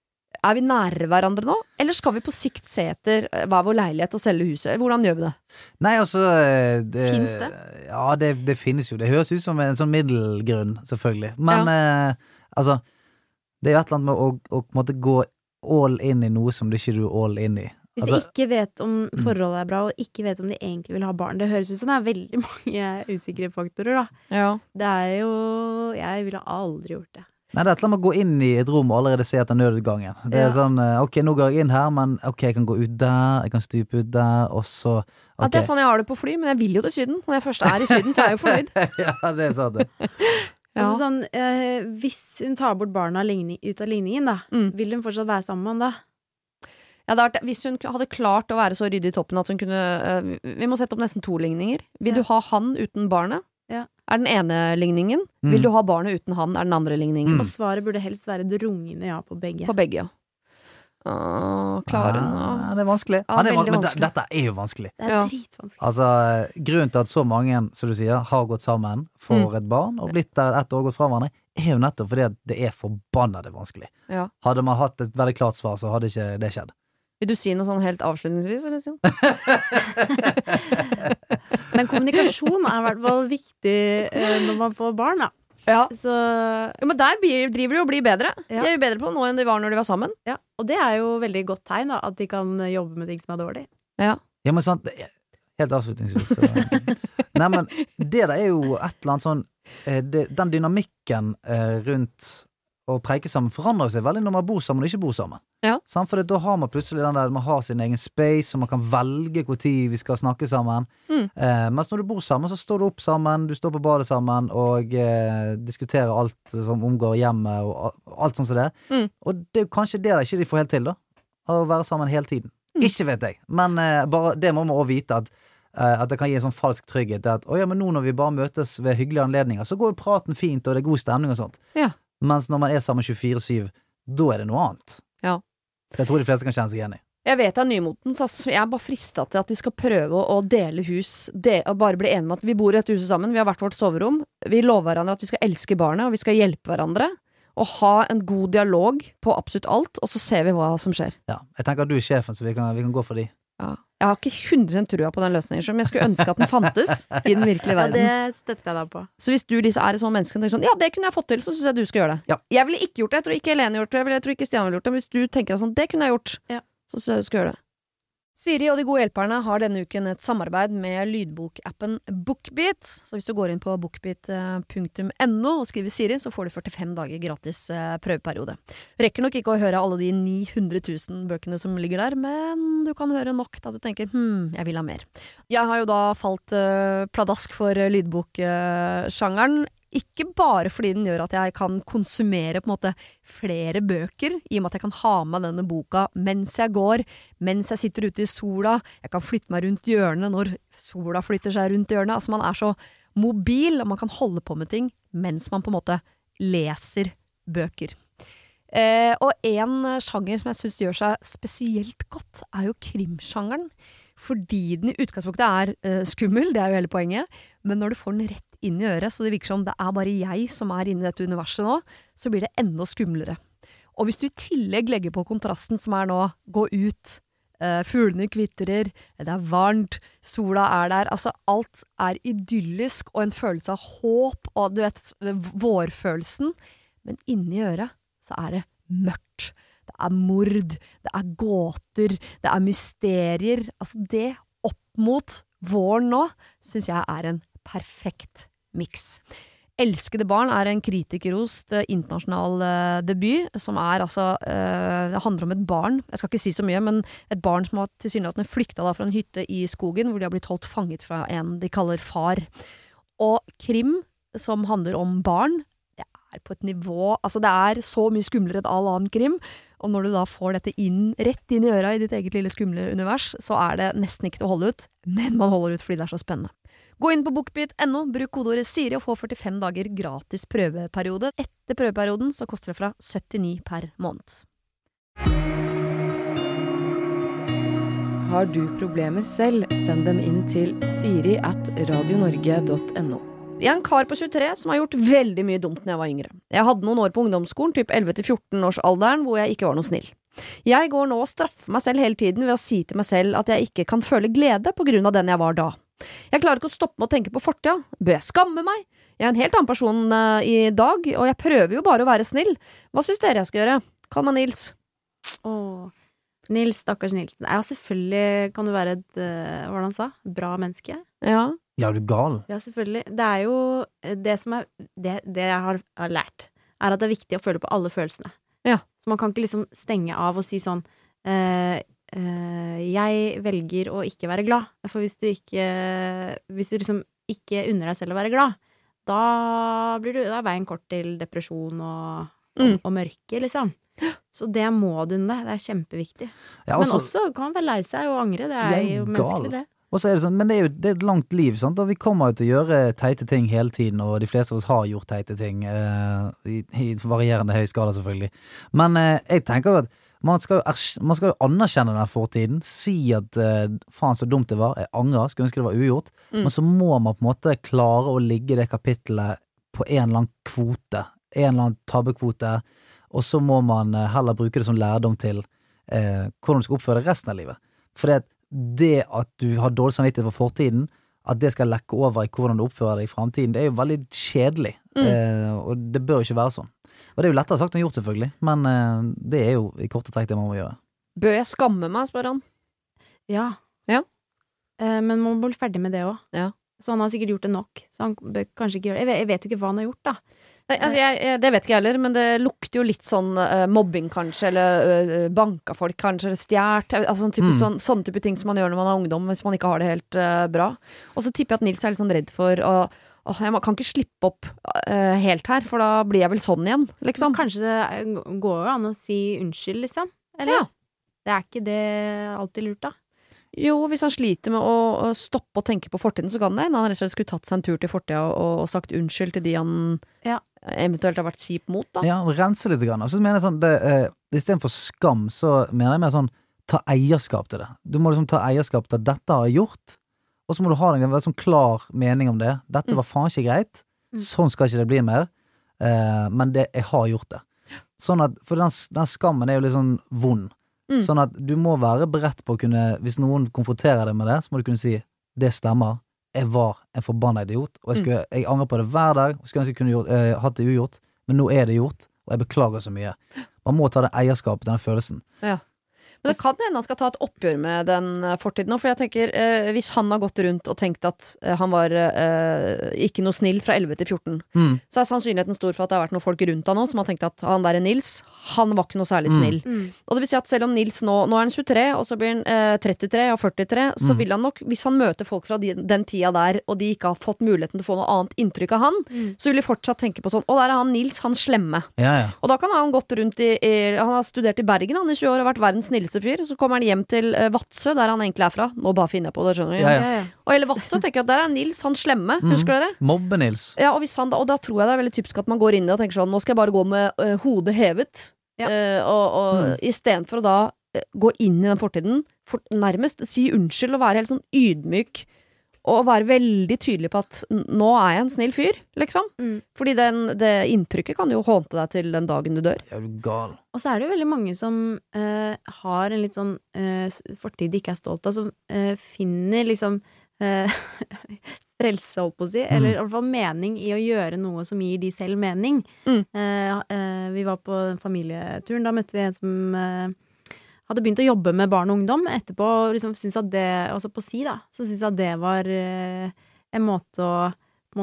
Er vi nære hverandre nå, eller skal vi på sikt se etter hva er vår leilighet og selge huset? Hvordan gjør vi det? Nei, altså finnes det? Ja, det finnes jo. Det høres ut som en sånn middelgrunn, selvfølgelig. Men altså, det er jo et eller annet med å måtte gå all in i noe som det ikke du er all in i. Hvis de ikke vet om forholdet er bra, og ikke vet om de egentlig vil ha barn, det høres ut som det er veldig mange usikre faktorer, da. Ja. Det er jo... Jeg ville aldri gjort det. Nei, det er et eller annet med å gå inn i et rom og allerede se etter nødutgangen. Det er sånn, ok, nå går jeg inn her, men ok, jeg kan gå ut der, jeg kan stupe ut der, og så... Okay. Ja, det er sånn jeg har det på fly, men jeg vil jo til Syden. Når jeg først er i Syden, så er jeg jo fornøyd. Ja, det er sant det. Altså sånn, hvis hun tar bort barna ut av ligningen da, vil hun fortsatt være sammen med han da? Ja, hvis hun hadde klart å være så ryddig i toppen at hun kunne vi må sette opp nesten 2 ligninger. Vil du ha han uten barnet? Ja. Er den ene ligningen? Vil du ha barnet uten han? Er den andre ligningen? Og svaret burde helst være et rungende ja på begge. På begge, ja. Klarer hun å... Det er vanskelig. Men dette er jo vanskelig. Det er dritvanskelig. Altså, grunnen til at så mange, som du sier, har gått sammen for et barn, og blitt der et år gått fra hverandre, er jo nettopp fordi at det er forbannet vanskelig. Ja. Hadde man hatt et veldig klart svar, så hadde ikke det skjedd. Vil du si noe sånn helt avslutningsvis, Christian? Men kommunikasjon er i hvert fall viktig når man får barn, da. Ja. Så... Jo, men der driver de og blir bedre. De er jo bedre på nå enn de var når de var sammen. Ja, og det er jo veldig godt tegn, da, at de kan jobbe med ting som er dårlig. Ja, men sant, helt avslutningsvis. Så. Nei, men det der er jo et eller annet sånn, den dynamikken rundt å preike sammen forandrer seg veldig når man bor sammen og ikke bor sammen. Ja. For da har man plutselig den der, man har sin egen space, og man kan velge hvor tid vi skal snakke sammen. Mens når du bor sammen, så står du opp sammen, du står på badet sammen, og diskuterer alt som omgår hjemmet, og alt sånt som det. Og det er jo kanskje det ikke de får helt til, da. Å være sammen hele tiden. Ikke vet jeg, men bare det må man også vite at det kan gi en sånn falsk trygghet. At, men nå når vi bare møtes ved hyggelige anledninger, så går jo praten fint, og det er god stemning og sånt. Ja. Mens når man er sammen 24/7, da er det noe annet. Ja. Jeg tror de fleste kan kjenne seg igjen i. Jeg vet det er nymotens, ass. Jeg er bare fristet til at de skal prøve å dele hus, og bare bli enige med at vi bor i dette huset sammen, vi har hvert vårt soverom, vi lover hverandre at vi skal elske barnet, og vi skal hjelpe hverandre, og ha en god dialog på absolutt alt, og så ser vi hva som skjer. Ja, jeg tenker at du er sjefen, så vi kan gå for de. Ja. Jeg har ikke 100% trua på den løsningen, men jeg skulle ønske at den fantes i den virkelige verden. Ja, det støtter jeg deg på. Så hvis du er et sånn menneske som tenker sånn, ja, det kunne jeg fått til, så synes jeg du skal gjøre det. Ja. Jeg ville ikke gjort det, jeg tror ikke Helene gjort det, jeg tror ikke Stian ville gjort det, men hvis du tenker sånn, det kunne jeg gjort, så synes jeg du skal gjøre det. Siri og de gode hjelperne har denne uken et samarbeid med lydbokappen BookBeat. Så hvis du går inn på bookbeat.no og skriver Siri, så får du 45 dager gratis prøveperiode. Rekker nok ikke å høre alle de 900 000 bøkene som ligger der, men du kan høre nok da du tenker, jeg vil ha mer. Jeg har jo da falt pladask for lydboksjangeren. Ikke bare fordi den gjør at jeg kan konsumere på en måte flere bøker, i og med at jeg kan ha med denne boka mens jeg går, mens jeg sitter ute i sola, jeg kan flytte meg rundt hjørnet når sola flytter seg rundt hjørnet, altså man er så mobil, og man kan holde på med ting mens man på en måte leser bøker. Og en sjanger som jeg synes gjør seg spesielt godt, er jo krimsjangeren, fordi den i utgangspunktet er skummel, det er jo hele poenget, men når du får den rett inn i øret, så det virker som det er bare jeg som er inne i dette universet nå, så blir det enda skumlere. Og hvis du i tillegg legger på kontrasten som er nå, gå ut, fuglene kvitrer, det er varmt, sola er der, altså alt er idyllisk og en følelse av håp, og du vet, vårfølelsen, men inni øret så er det mørkt. Det er mord, det er gåter, det er mysterier. Altså det opp mot våren nå, synes jeg er en perfekt mix. Elskede barn er en kritikerrost internasjonal debut, som er altså, det handler om et barn, jeg skal ikke si så mye, men et barn som har tilsynelatende flyktet da fra en hytte i skogen, hvor de har blitt holdt fanget fra en de kaller far. Og krim, som handler om barn, det er på et nivå, altså det er så mye skumlere enn all annen krim, og når du da får dette rett inn i øra i ditt eget lille skumle univers, så er det nesten ikke til å holde ut, men man holder ut fordi det er så spennende. Gå inn på bookbeat.no, bruk kodeordet Siri og få 45 dager gratis prøveperiode. Etter prøveperioden så koster det fra 79 per måned. Har du problemer selv, send dem inn til siri@radionorge.no. Jeg er en kar på 23 som har gjort veldig mye dumt når jeg var yngre. Jeg hadde noen år på ungdomsskolen, typ 11-14 års alderen, hvor jeg ikke var noe snill. Jeg går nå og straffer meg selv hele tiden ved å si til meg selv at jeg ikke kan føle glede på grunn av den jeg var da. Jeg klarer ikke å stoppe med å tenke på fortida. Bør jeg skamme meg? Jeg er en helt annen person i dag, og jeg prøver jo bare å være snill. Hva synes dere jeg skal gjøre? Kall meg Nils. Nils, stakkars Nils. Ja, selvfølgelig kan du være et, hva var det han sa? Bra menneske. Ja. Ja, du er gal. Ja, selvfølgelig. Det er jo det som er det jeg har lært, er at det er viktig å føle på alle følelsene. Ja. Så man kan ikke liksom stenge av og si sånn jeg velger å ikke være glad. For hvis du liksom ikke unner deg selv å være glad, da er veien kort til depresjon og mørke, liksom. Så det må du unne. Det er kjempeviktig. Ja, men også kan man være lei seg og angre. Det er jo menneskelig, det. Og så er det sånn, men det er jo et langt liv, sant? Og vi kommer jo til å gjøre teite ting hele tiden, og de fleste av oss har gjort teite ting, i varierende høy skala selvfølgelig. Men jeg tenker jo at man skal jo anerkjenne den fortiden, si at faen så dumt det var, jeg angrer, skulle ønske det var ugjort, men så må man på en måte klare å ligge i det kapittelet på en eller annen kvote, en eller annen tabbekvote, og så må man heller bruke det som lærdom til hvordan du skal oppføre det resten av livet. For det at du har dårlig samvittighet for fortiden, at det skal lekke over i hvordan du oppfører deg i fremtiden, det er jo veldig kjedelig, og det bør jo ikke være sånn. Og det er jo lettere sagt enn gjort selvfølgelig, men det er jo i korte trekk det man må gjøre. Bør jeg skamme meg, spør han? Ja. Men man må bli ferdig med det også. Ja. Så han har sikkert gjort det nok, så han bør kanskje ikke gjøre det. Jeg vet jo ikke hva han har gjort da. Nei, altså det vet ikke jeg heller, men det lukter jo litt sånn mobbing kanskje, eller banka folk kanskje, eller stjert, altså sånne type ting som man gjør når man er ungdom, hvis man ikke har det helt bra. Og så tipper jeg at Nils er litt sånn redd for jeg kan ikke slippe opp helt her, for da blir jeg vel sånn igjen, liksom. Kanskje det går jo an å si unnskyld, liksom? Eller? Ja. Det er ikke det alltid lurt da? Jo, hvis han sliter med å stoppe og tenke på fortiden, så kan det. Han rett og slett skulle tatt seg en tur til fortida og sagt unnskyld til de han eventuelt har vært kjip mot, da. Ja, rense litt grann. Og så mener jeg sånn, i stedet for skam, så mener jeg mer sånn, ta eierskap til det. Du må liksom ta eierskap til at dette har jeg gjort, og så må du ha en sånn klar mening om det. Dette var faen ikke greit. Sånn skal ikke det bli mer. Men jeg har gjort det. Sånn at, for den skammen er jo litt sånn vond. Sånn at du må være beredt på å kunne, hvis noen konfronterer deg med det, så må du kunne si, det stemmer, jeg var en forbannet idiot, og jeg angrer på det hver dag, og skulle ønske jeg kunne hatt det ugjort, men nå er det gjort, og jeg beklager så mye. Man må ta det eierskapet, denne følelsen. Ja. Men det kan hende han skal ta et oppgjør med den fortiden nå, for jeg tenker, hvis han har gått rundt og tenkt at han var ikke noe snill fra 11 til 14, så sannsynligheten stor for at det har vært noen folk rundt han nå som har tenkt at han der Nils, han var ikke noe særlig snill. Og det vil si at selv om Nils nå er han 23, og så blir han 33 og 43, så vil han nok, hvis han møter folk fra den tida der, og de ikke har fått muligheten til å få noe annet inntrykk av han, så vil de fortsatt tenke på sånn, der er han Nils, han slemme. Og da kan han gått rundt han har studert i Bergen, han i 20 år har vært verdens snilleste fyr, så kommer han hjem til Vadsø, der han egentlig er fra. Nå bare finner jeg på det, skjønner du. Og hele Vadsø tenker jeg at der er Nils, han slemme, husker dere? Mobbe-Nils. Ja, og da tror jeg det er veldig typisk at man går inn i det og tenker sånn, nå skal jeg bare gå med hodet hevet, og i stedet for å da gå inn i den fortiden, nærmest si unnskyld og være helt sånn ydmyk, og være veldig tydelig på at nå er jeg en snill fyr, liksom. Fordi det inntrykket kan jo håndte deg til den dagen du dør. Er du gal? Og så er det jo veldig mange som har en litt sånn fortid de ikke er stolt av, som finner liksom frelse, holdt på å si, eller i hvert fall mening i å gjøre noe som gir de selv mening. Vi var på familieturen, da møtte vi en som hadde begynt å jobbe med barn og ungdom etterpå, og liksom syntes at det, altså på si da, så syntes jeg at det var en måte å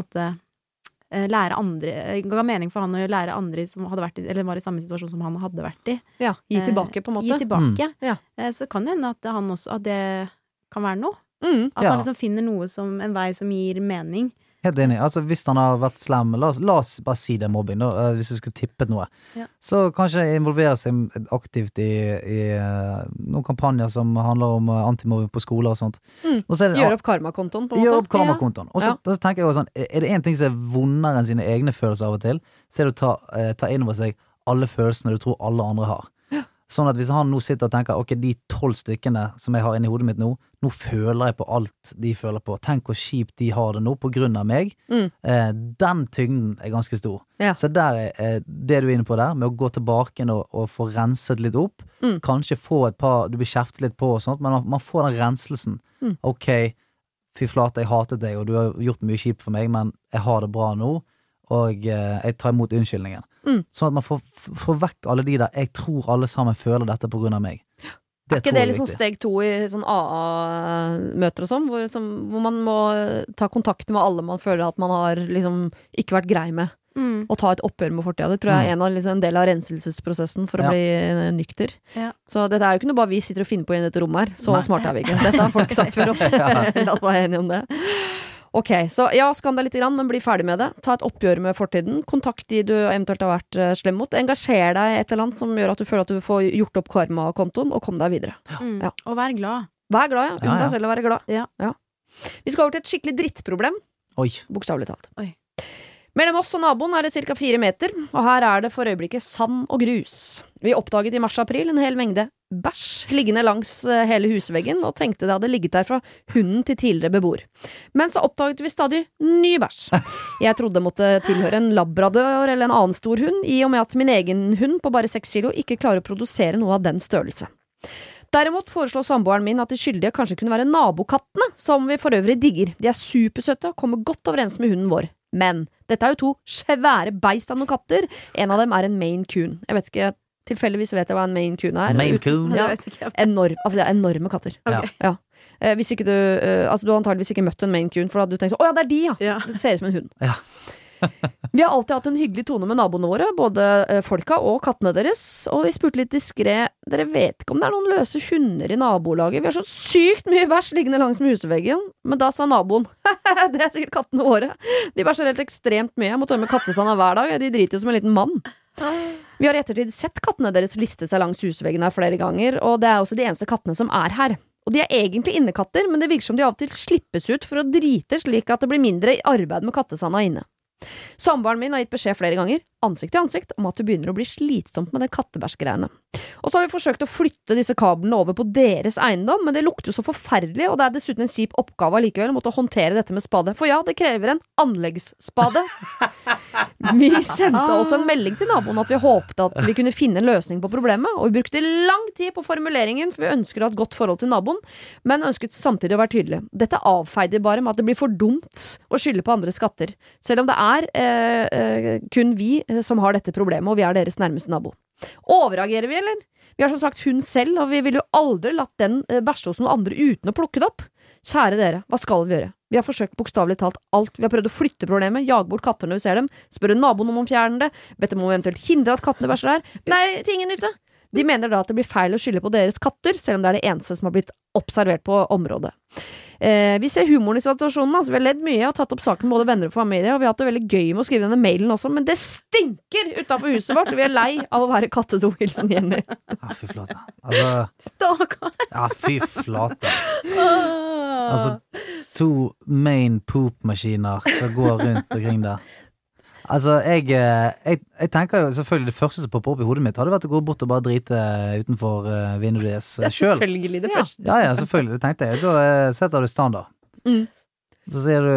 lære andre, ga mening for han å lære andre som hadde vært i, eller var i samme situasjon som han hadde vært i. Ja, gi tilbake på en måte. Gi tilbake. Ja. Så kan det hende at han også, at det kan være noe. At han liksom finner noe som, en vei som gir mening. Helt enig. Altså, hvis han har vært slem, la oss bare si det mobbing, da, hvis jeg skulle tippet noe. Så kanskje involvere seg aktivt i noen kampanjer som handler om antimobbing på skoler og sånt. Gjør opp karmakontoen, på en måte. Gjør opp karmakontoen. Og så tenker jeg også sånn, er det en ting som er vondere enn sine egne følelser av og til, så er det å ta inn over seg alle følelsene du tror alle andre har. Sånn at hvis han nå sitter og tenker, ok, de 12 stykkene som jeg har inni hodet mitt nå føler jeg på alt de føler på. Tenk hvor kjipt de har det nå på grunn av meg. Den tyngden er ganske stor. Så der er det du er inne på der, med å gå tilbake og få renset litt opp. Kanskje få du blir kjeftet litt på og sånt, men man får den renselsen. Ok, fy flate, jeg hatet deg, og du har gjort mye kjipt for meg, men jeg har det bra nå, og jeg tar imot unnskyldningen. Sånn at man får vekk alle de der jeg tror alle sammen føler dette på grunn av meg. Er ikke det liksom steg 2 i sånn AA-møter og sånn, hvor man må ta kontakt med alle man føler at man har liksom ikke vært grei med, og ta et oppgjør med fortida? Det tror jeg er en del av renselsesprosessen for å bli nykter. Så dette er jo ikke noe bare vi sitter og finner på i dette rommet her. Så smart er vi ikke. Dette har folk sagt før oss. La oss være enige om det. Ok, så ja, skam deg litt grann, men bli ferdig med det. Ta et oppgjør med fortiden. Kontakt de du eventuelt har vært slem mot. Engasjer deg i et eller annet som gjør at du føler at du får gjort opp karma-kontoen, og kom deg videre. Og vær glad. Vær glad, ja. Unn deg selv å være glad. Ja. Vi skal over til et skikkelig drittproblem. Bokstavelig talt. Mellom oss og naboen er det ca. 4 meter, og her er det for øyeblikket sand og grus. Vi oppdaget i mars-april en hel mengde bæsj liggende langs hele husveggen, og tenkte det hadde ligget der fra hunden til tidligere beboer. Men så oppdaget vi stadig ny bæsj. Jeg trodde det måtte tilhøre en labrador eller en annen stor hund, i og med at min egen hund på bare 6 kilo ikke klarer å produsere noe av den størrelse. Derimot foreslår samboeren min at de skyldige kanskje kunne være nabokattene, som vi for øvrig digger. De er supersøtte og kommer godt overens med hunden vår. Men dette er jo 2 svære beist av noen katter. En av dem er en Maine Coon. Jeg vet ikke, tilfeldigvis vet jeg hva en Maine Coon er. Maine Coon? Ja, det er enorme katter. Ja. Hvis ikke du har antageligvis ikke møtt en Maine Coon, for da hadde du tenkt sånn, det er de, ja. Det ser ut som en hund. Ja. Vi har alltid hatt en hyggelig tone med naboene våre, både folka og kattene deres, og vi spurte litt diskret, dere vet ikke om det er noen løse hunder i nabolaget, vi har så sykt mye bæsj liggende langs med husveggen, men da sa naboen, det er sikkert kattene våre, de bæsjer helt ekstremt mye, jeg må tømme kattesanda hver dag, de driter jo som en liten mann. Vi har i ettertid sett kattene deres liste seg langs husveggen her flere ganger, og det er også de eneste kattene som er her. Og de er egentlig innekatter, men det virker som de av og til slippes ut for å drite slik at det blir mindre arbeid med kattesanda inne. Samboeren min har gitt beskjed flere ganger, ansikt til ansikt, om at det begynner å bli slitsomt med det kattebæsjgreiene. Og så har vi forsøkt å flytte disse kablene over på deres eiendom, men det lukter jo så forferdelig, og det er dessuten en kjip oppgave allikevel å måtte håndtere dette med spade. For ja, det krever en anleggsspade. Vi sendte også en melding til naboen at vi håpte at vi kunne finne en løsning på problemet, og vi brukte lang tid på formuleringen, for vi ønsker å ha et godt forhold til naboen, men ønsket samtidig å være tydelig. Dette avfeide bare med at det blir for dumt å skylde på andres skatter, selv om det er kun vi som har dette problemet, og vi er deres nærmeste nabo. Overreagerer vi, eller? Vi har som sagt hund selv, og vi ville jo aldri latt den bæsje hos noen andre uten å plukke det opp. Kjære dere, hva skal vi gjøre? Vi har forsøkt bokstavelig talt alt. Vi har prøvd å flytte problemet, jage bort katter når vi ser dem, spørre naboen om å fjerne det, bedt dem om eventuelt hindre at kattene bæsjer der. Nei, til ingen nytte. De mener da at det blir feil å skylde på deres katter, selv om det er det eneste som har blitt observert på området. Vi ser humoren i situasjonen, altså vi har ledd mye og tatt opp saken både venner og familie, og vi har hatt det veldig gøy med å skrive denne mailen også, men det stinker utenfor huset vårt, og vi er lei av å være kattedo, hilsen Jenny. Ja, fy flate. Altså, Stakkar. ja, fy flate. Altså, 2 main poop-maskiner som går rundt omkring der. Altså, jeg tenker jo selvfølgelig det første som popper opp i hodet mitt hadde vært å gå bort og bare drite utenfor vinduet deres selv. Selvfølgelig det første. Ja, selvfølgelig, det tenkte jeg. Da setter du standard. Så sier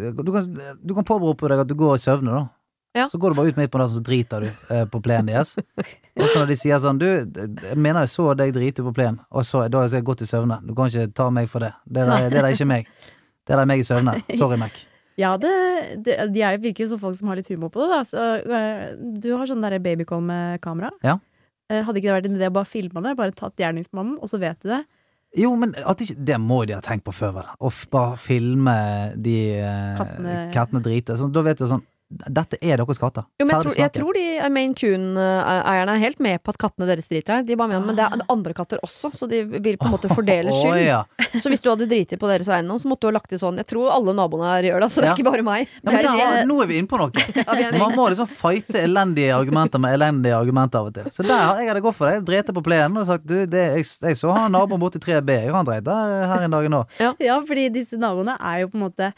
du kan påberope deg at du går i søvne da. Ja. Så går du bare ut midt på det, så driter du på plenen deres. Og så når de sier sånn, jeg mener jeg så deg drite på plenen, og så, da har jeg gått i søvne. Du kan ikke ta meg for det. Det er ikke meg. Det er meg i søvne. Sorry, Mac. Ja, de virker jo som folk som har litt humor på det da. Så, du har sånn der babycall med kamera. Ja. Hadde ikke det vært en idé å bare filme det? Bare tatt gjerningsmannen, og så vet de det? Jo, men det må de ha tenkt på før, vel? Å bare filme de kattene drite. Så da vet du sånn, dette er deres katter. Jo, men jeg tror de Maine Coon-eierne er helt med på at kattene deres driter her. De bare mener, men det er andre katter også, så de vil på en måte fordele skyld. Ja. Så hvis du hadde dritet på deres eiendom, så måtte du ha lagt det sånn. Jeg tror alle naboene her gjør det, så det er ikke bare meg. Ja, men nå er vi inne på noe. Man må liksom fighte elendige argumenter med elendige argumenter av og til. Så der, jeg hadde gått for det. Jeg drete på plenen og sagt, jeg så han naboen bort i 3B. Han dreit her en dag nå. Ja, fordi disse naboene er jo på en måte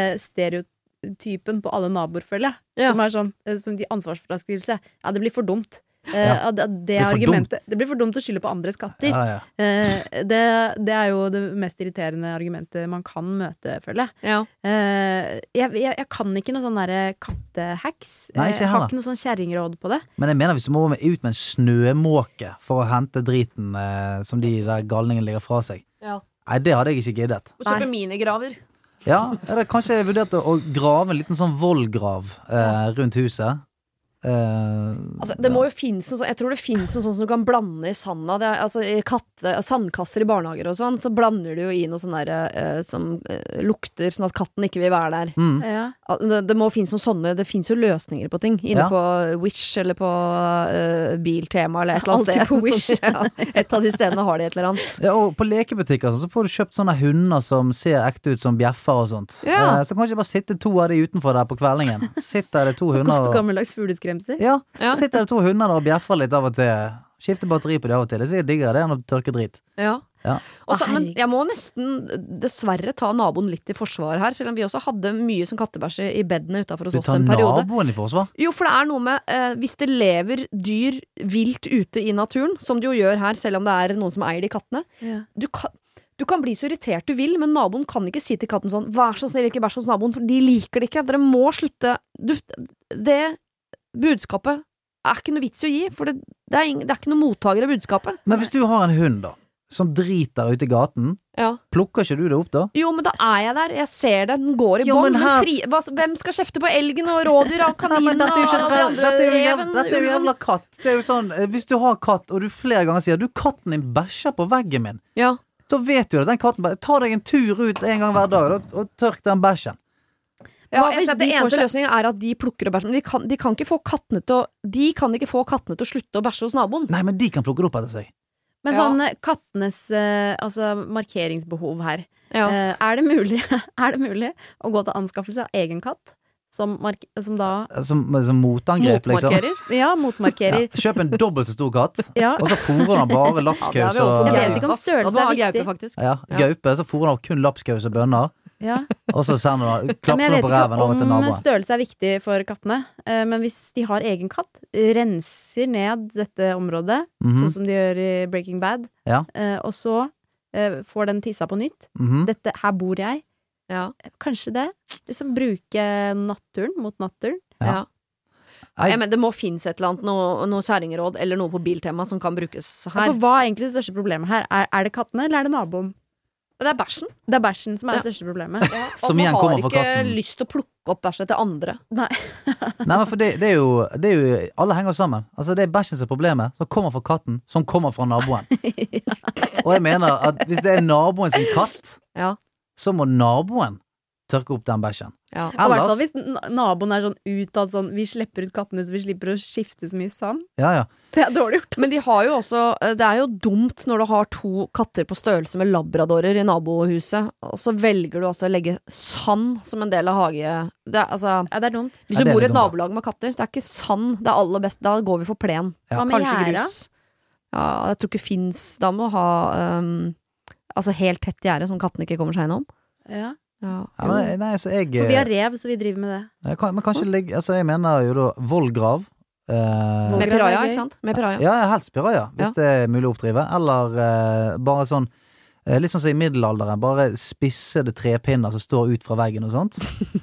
stereotypen på alle naboer, føler jeg. Ja. Som er sånn, som de ansvarsfraskrivelse. Ja, det blir for dumt. Det blir for dumt å skylde på andres katter. Det er jo det mest irriterende argumentet man kan møte, føler jeg. Jeg kan ikke noe sånn der kattehacks. Jeg har ikke noe sånn kjerringråd på det. Men jeg mener hvis du må ut med en snømåke for å hente driten som de der galningen ligger fra seg. Nei, det hadde jeg ikke giddet. Og kjøpe minigraver. Ja, eller kanskje jeg vurderte å grave en liten sånn vollgrav rundt huset. Altså, det må jo finnes en sånn, jeg tror det finnes en sånn som du kan blande i sanda. Det er, altså, i sandkasser i barnehager og sånn, så blander du jo i noe sånn der som lukter, sånn at katten ikke vil være der. Det må finnes noen sånne, det finnes jo løsninger på ting inne på Wish eller på Biltema eller et eller annet sted. Alltid på Wish. Et av de stedene har de et eller annet. Ja, og på lekebutikker så får du kjøpt sånne hunder som ser ekte ut som bjeffer og sånt. Så kanskje bare sitte 2 av de utenfor der på kveldingen. Sitter det 2 hunder Godt gammeldags fugleskrem. Ja, sitter det 2 hunder og bjeffer litt av og til. Skifter batteri på det av og til. Det sier diggere det enn å tørke drit. Også, men jeg må nesten dessverre ta naboen litt i forsvar her, selv om vi også hadde mye som kattebæsje i bedene utenfor hos oss en periode. Du tar naboen i forsvar? Jo, for det er noe med hvis det lever dyr vilt ute i naturen, som det jo gjør her, selv om det er noen som eier de kattene. Du kan bli så irritert du vil, men naboen kan ikke si til katten sånn, vær så snill, ikke bæsj hos naboen, for de liker det ikke. Dere må slutte. Det budskapet er ikke noe vits å gi, for det er ikke noe mottaker av budskapet. Men hvis du har en hund da, som driter ute i gaten, plukker ikke du det opp da? Jo, men da er jeg der, jeg ser det, den går i bånd, hvem skal kjefte på elgen og rådyr og kaninen og dette er jo jævla katt. Det er jo sånn, hvis du har katt, og du flere ganger sier, du, katten din bæsjer på veggen min, da vet du at den katten ta deg en tur ut en gang hver dag og tørk den bæsjen. Det eneste løsningen er at de plukker og bæsjer, men de kan ikke få kattene til å slutte å bæsje hos naboen. Nei, men de kan plukke det opp etter seg. Men sånn kattenes markeringsbehov her, er det mulig å gå til anskaffelse av egen katt? Som motangrep, liksom. Ja, motmarkerer. Kjøp en dobbelt så stor katt, og så fôrer han bare lapskaus og... Jeg vet ikke om størrelse er viktig. Gaupe, så fôrer han kun lapskaus og bønner. Og så sender du klapper på ræven over til naboen. Jeg vet ikke om størrelse er viktig for kattene, men hvis de har egen katt, renser ned dette området, sånn som de gjør i Breaking Bad, og så får den tissa på nytt. Her bor jeg. Kanskje det. Liksom bruke naturen mot naturen. Men det må finnes et eller annet, noe kjæringråd eller noe på Biltema som kan brukes her. For hva er egentlig det største problemet her? Er det kattene, eller er det naboen? Det er bæsjen. Det er bæsjen som er det største problemet. Som igjen kommer fra Man har katten. ikke lyst til å plukke opp bæsjet til andre. Nei. Nei, men for det er jo alle henger sammen. Altså det er bæsjen som er problemet, som kommer fra katten, som kommer fra naboen. Og jeg mener at hvis det er naboen sin katt, Ja. så må naboen tørke opp den bæsjen. Ja. Og i hvert fall Ellers, hvis naboen er sånn utad sånn vi slipper ut kattene så vi slipper å skifte så mye sand. ja. Det er dårlig gjort. Men de har jo også det er jo dumt når du har 2 katter på størrelse med labradorer i nabohuset, og så velger du altså å legge sand som en del av hage. Det er, altså, Ja, det er dumt. hvis Ja, du det er bor i litt et dumt, nabolag med katter, det er ikke sand det aller beste. Da går vi for plen. Ja. Hva med Kanskje gjerda? grus. Ja, jeg tror ikke fins. Da må du ha altså helt tett gjerde som kattene ikke kommer seg gjennom. Ja. Ja. Ja, men, nei, så jeg, For vi har rev, så vi driver med det. men kanskje ligge, altså jeg mener jo da vollgrav. Med piraja, gøy. ikke sant? Med piraja. Ja, helst piraja, hvis det er mulig å oppdrive. Eller bare sånn litt sånn som i middelalderen, bare spissede trepinner som står ut fra veggen og sånt.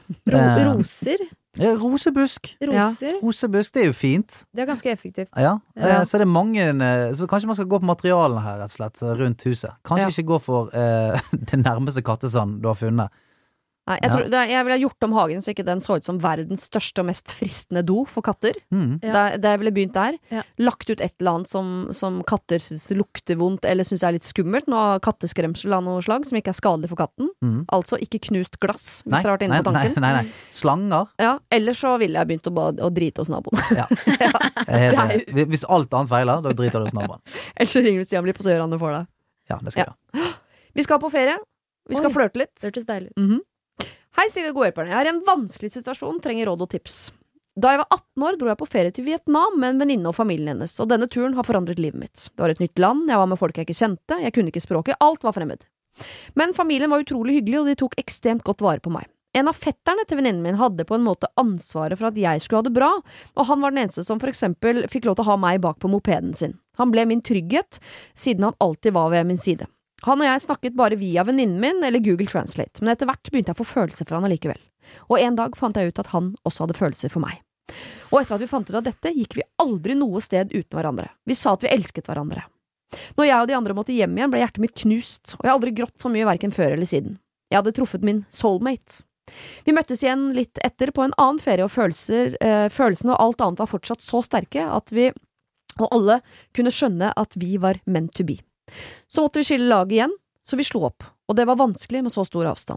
Roser. Ja, rosebusk. Roser. Rosebusk, det er jo fint. Det er ganske effektivt. Ja, Ja. så det er mange så kanskje man skal gå på materialene her rett og slett rundt huset. Kanskje Ja. ikke gå for det nærmeste kattesand du har funnet. Nei, jeg ville ha gjort om hagen så ikke den så ut som verdens største og mest fristende do for katter. Ja. Det ville begynt der. Ja. Lagt ut et eller annet som katter syns lukter vondt eller syns er litt skummelt. Noe katteskremsel av noe slag som ikke er skadelig for katten. Altså ikke knust glass, hvis dere har vært inne på tanken. Nei. Slanger. Ja, ellers så ville jeg begynt å drite hos naboen. Ja. Jeg er helt enig. Hvis alt annet feiler, da driter du hos naboen. Ellers så ringer du Stian Blipp, og så gjør han det for deg. Ja, det skal jeg gjøre. Vi skal på ferie. Vi skal Oi. flørte litt. Det hørtes deilig ut. Mhm. Hei, Sigrid Godhjelperne. Jeg er i en vanskelig situasjon, trenger råd og tips. Da jeg var 18 år, dro jeg på ferie til Vietnam med en venninne og familien hennes, og denne turen har forandret livet mitt. Det var et nytt land, jeg var med folk jeg ikke kjente, jeg kunne ikke språket, alt var fremmed. Men familien var utrolig hyggelig, og de tok ekstremt godt vare på meg. En av fetterne til venninnen min hadde på en måte ansvaret for at jeg skulle ha det bra, og han var den eneste som for eksempel fikk lov til å ha meg bak på mopeden sin. Han ble min trygghet, siden han alltid var ved min side. Han og jeg snakket bare via venninnen min eller Google Translate, men etter hvert begynte jeg å få følelser for han allikevel. Og en dag fant jeg ut at han også hadde følelser for meg. Og etter at vi fant ut av dette, gikk vi aldri noe sted uten hverandre. Vi sa at vi elsket hverandre. Når jeg og de andre måtte hjem igjen, ble hjertet mitt knust, og jeg har aldri grått så mye hverken før eller siden. Jeg hadde truffet min soulmate. Vi møttes igjen litt etter på en annen ferie, og følelsene og alt annet var fortsatt så sterke at vi og alle kunne skjønne at vi var meant to be. Så måtte vi skille lag igjen, så vi slo opp, og det var vanskelig med så stor avstand.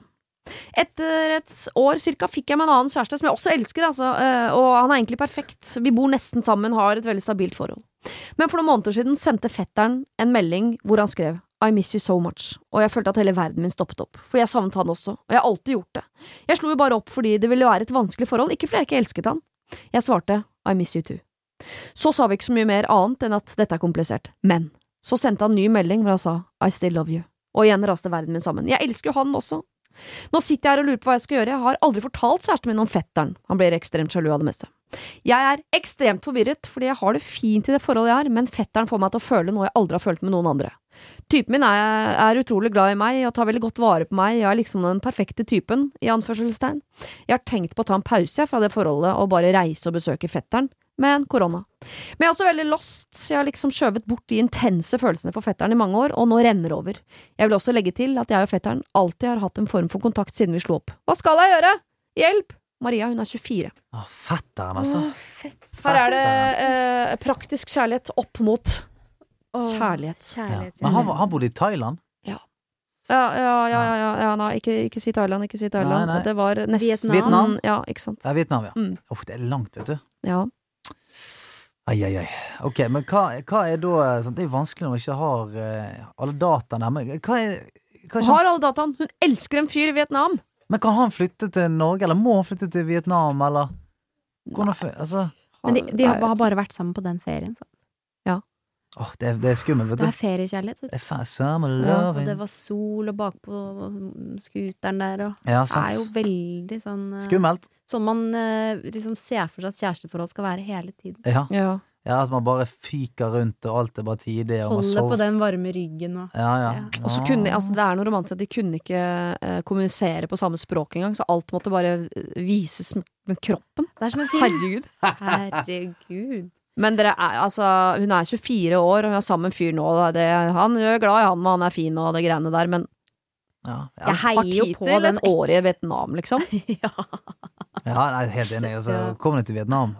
Etter et år cirka fikk jeg meg en annen kjæreste som jeg også elsker, altså, og han er egentlig perfekt. Vi bor nesten sammen, har et veldig stabilt forhold. Men for noen måneder siden sendte fetteren en melding hvor han skrev I miss you so much, og jeg følte at hele verden min stoppet opp, fordi jeg savnet han også, og jeg har alltid gjort det. Jeg slo jo bare opp fordi det ville være et vanskelig forhold, ikke fordi jeg ikke elsket han. Jeg svarte I miss you too. Så sa vi ikke så mye mer annet enn at dette er komplisert, men så sendte han en ny melding hvor han sa I still love you, og igjen raste verden min sammen. Jeg elsker jo han også. Nå sitter jeg her og lurer på hva jeg skal gjøre, jeg har aldri fortalt kjæresten min om fetteren, han blir ekstremt sjalu av det meste. Jeg er ekstremt forvirret, fordi jeg har det fint i det forholdet jeg er, men fetteren får meg til å føle noe jeg aldri har følt med noen andre. Typen min er utrolig glad i meg, og tar veldig godt vare på meg, jeg er liksom den perfekte typen, i anførselstegn. Jeg har tenkt på å ta en pause fra det forholdet, og bare reise og besøke fetteren, men korona. Men jeg er også veldig lost, jeg har liksom skjøvet bort de intense følelsene for fetteren i mange år, og nå renner det over. Jeg vil også legge til at jeg og fetteren alltid har hatt en form for kontakt siden vi slo opp. Hva skal jeg gjøre? Hjelp! Maria, hun er 24. Fetteren, altså. Her er det praktisk kjærlighet opp mot kjærlighet. Ja. Men han bodde i Thailand? Ja, nei, ikke si Thailand, ikke si Thailand. Nei. Det var nesten Vietnam? Ja, ikke sant. Ja, Vietnam, ja. Mm. Det er langt, vet du. Ja. Ai. Ok, men hva er da sånn, det er jo vanskelig når vi ikke har alle dataene, men hva er Har alle dataen. Hun elsker en fyr i Vietnam. Men kan han flytte til Norge, eller må han flytte til Vietnam, eller? Altså, Men de har bare vært sammen på den ferien. Så. det er skummelt, vet Det du. er feriekjærlighet. Det er summer Og loving. det var sol og bakpå skuteren der, og Ja, det er jo sant. veldig sånn Skummelt. sånn man liksom ser for seg at kjæresteforhold skal være hele tiden. Ja, at man bare fyker rundt, og alt er bare tidlig, og man Holde sover. på den varme ryggen og Ja. Og så kunne det er noe romantisk at de kunne ikke kommunisere på samme språk engang, så alt måtte bare vises med kroppen. Det er som en film. Herregud. Herregud. Men dere er, hun er 24 år, og hun er sammen med en fyr nå. Han er glad i han, og han er fin og det greiene der, men Ja, Jeg heier jo på Til den et år i Vietnam, liksom. Ja. ja, nei, helt enig. Altså, Ja. kom ned til Vietnam.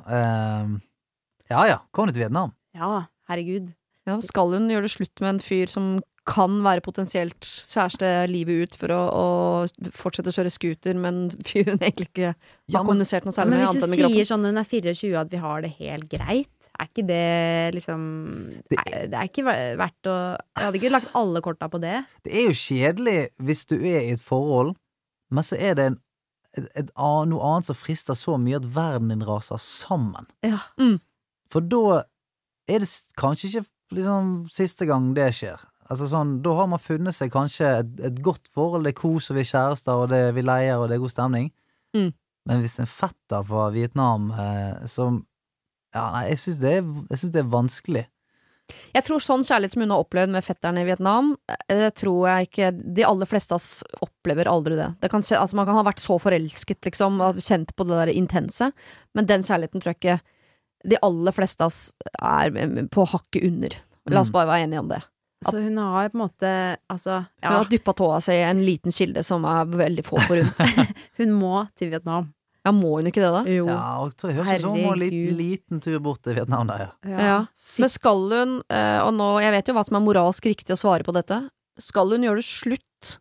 Ja, kom ned til Vietnam. Ja, herregud. Ja, skal hun gjøre det slutt med en fyr som kan være potensielt kjæreste livet ut for å fortsette å kjøre scooter, men fyr hun egentlig ikke har Ja, men- kommunisert noe særlig Men med, hvis annet du enn med kroppen. sier sånn hun er 24 at vi har det helt greit, er ikke det liksom det er ikke verdt å Jeg hadde ikke lagt alle korta på det. Det er jo kjedelig hvis du er i et forhold, men så er det noe annet som frister så mye at verden din raser sammen. Ja. For da er det kanskje ikke liksom siste gang det skjer. Altså sånn, da har man funnet seg kanskje et godt forhold, det er kos og vi er kjærester, og vi leier og det er god stemning. Mm. Men hvis en fetter fra Vietnam som ja, nei, jeg synes det er vanskelig. Jeg tror sånn kjærlighet som hun har opplevd med fetteren i Vietnam, det tror jeg ikke de aller fleste av oss opplever aldri det. Altså man kan ha vært så forelsket, liksom, og kjent på det der intense, men den kjærligheten tror jeg ikke de aller fleste av oss er på hakket under. La oss bare være enige om det. Så hun har på en måte Altså, Hun ja, har dyppet tåa seg i en liten kilde som er veldig få forunt. hun må til Vietnam. Ja, må hun ikke det da? Jo. Ja, og jeg høres ut som hun må en Herregud. liten tur bort til Vietnam der, ja. Ja. Men skal hun, og nå, jeg vet jo hva som er moralsk riktig å svare på dette, skal hun gjøre det slutt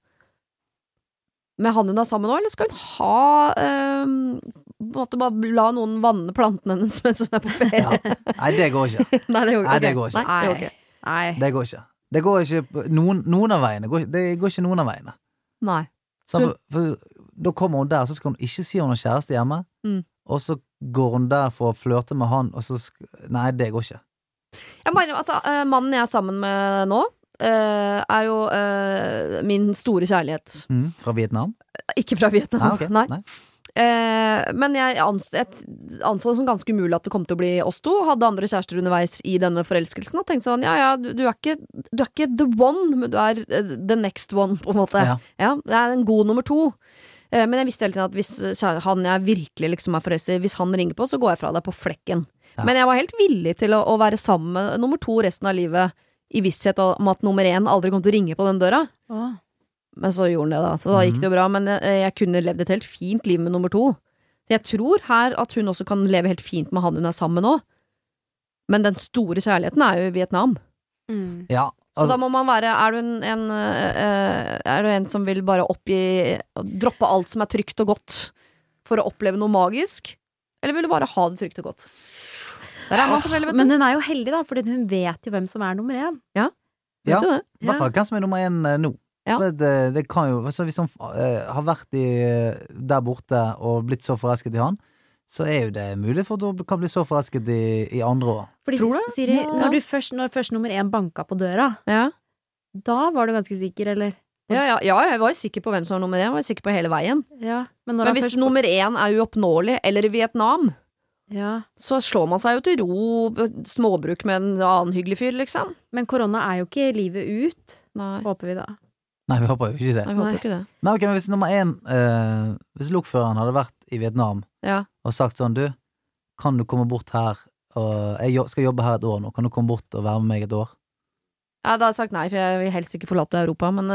med han hun er sammen nå, eller skal hun ha på en måte bare la noen vanne plantene hennes mens hun er på ferie? Ja. Nei, det går ikke. Nei, det går Nei, ikke. det går ikke. Nei, det går ikke. Nei. Det går ikke. Det går ikke noen av veiene. Det går ikke noen av veiene. Nei. Så, for da kommer hun der, så skal hun ikke si hun har kjæreste hjemme, og så går hun der for å flørte med han, og så nei, det går ikke. Jeg mener, altså, mannen jeg er sammen med nå, er jo min store kjærlighet. Fra Vietnam? Ikke fra Vietnam. Ok. Nei. Nei. Men jeg anså det som ganske umulig at det kom til å bli oss to. Hadde andre kjærester underveis i denne forelskelsen og tenkte sånn, ja, du er ikke the one, men du er the next one, på en måte. Ja. Det er en god nummer 2. Men jeg visste hele tiden at hvis han jeg virkelig liksom er forelsket, hvis han ringer på, så går jeg fra deg på flekken. Ja. Men jeg var helt villig til å være sammen med nummer 2 resten av livet, i visshet om at nummer 1 aldri kom til å ringe på den døra. Åh. Men så gjorde han det da, så da gikk det jo bra. Men jeg kunne levd et helt fint liv med nummer 2. Så jeg tror her at hun også kan leve helt fint med han hun er sammen med nå. Men den store kjærligheten er jo i Vietnam. Ja, Så da må man være, er du en som vil bare droppe alt som er trygt og godt for å oppleve noe magisk? Eller vil du bare ha det trygt og godt? Der er man forskjellig, vet du. Men hun er jo heldig da, fordi hun vet jo hvem som er nummer 1. Vet du det? i hvert fall hvem som er nummer 1 nå. Ja. Det kan jo, altså hvis hun har vært der borte og blitt så forelsket i han, så er jo det mulig for at du kan bli så forelsket i andre år. Fordi, Tror du? Siri, Ja. når først nummer 1 banka på døra, Ja. da var du ganske sikker, eller? Ja, jeg var sikker på hvem som var nummer 1. Jeg var sikker på hele veien. Ja, men Men når han hvis først nummer 1 er uoppnåelig, eller i Vietnam, ja. så slår man seg jo til ro, småbruk med en annen hyggelig fyr, liksom. Men korona er jo ikke livet ut, Nei, håper vi da. Nei, vi håper jo ikke det. jeg håper Nei. ikke det. Men ok, men hvis nummer 1 hvis lokføreren hadde vært i Vietnam Ja. og sagt sånn, du, kan du komme bort her, og jeg skal jobbe her et år nå, kan du komme bort og være med meg et år? Ja, da har jeg sagt nei, for jeg vil helst ikke forlate Europa, men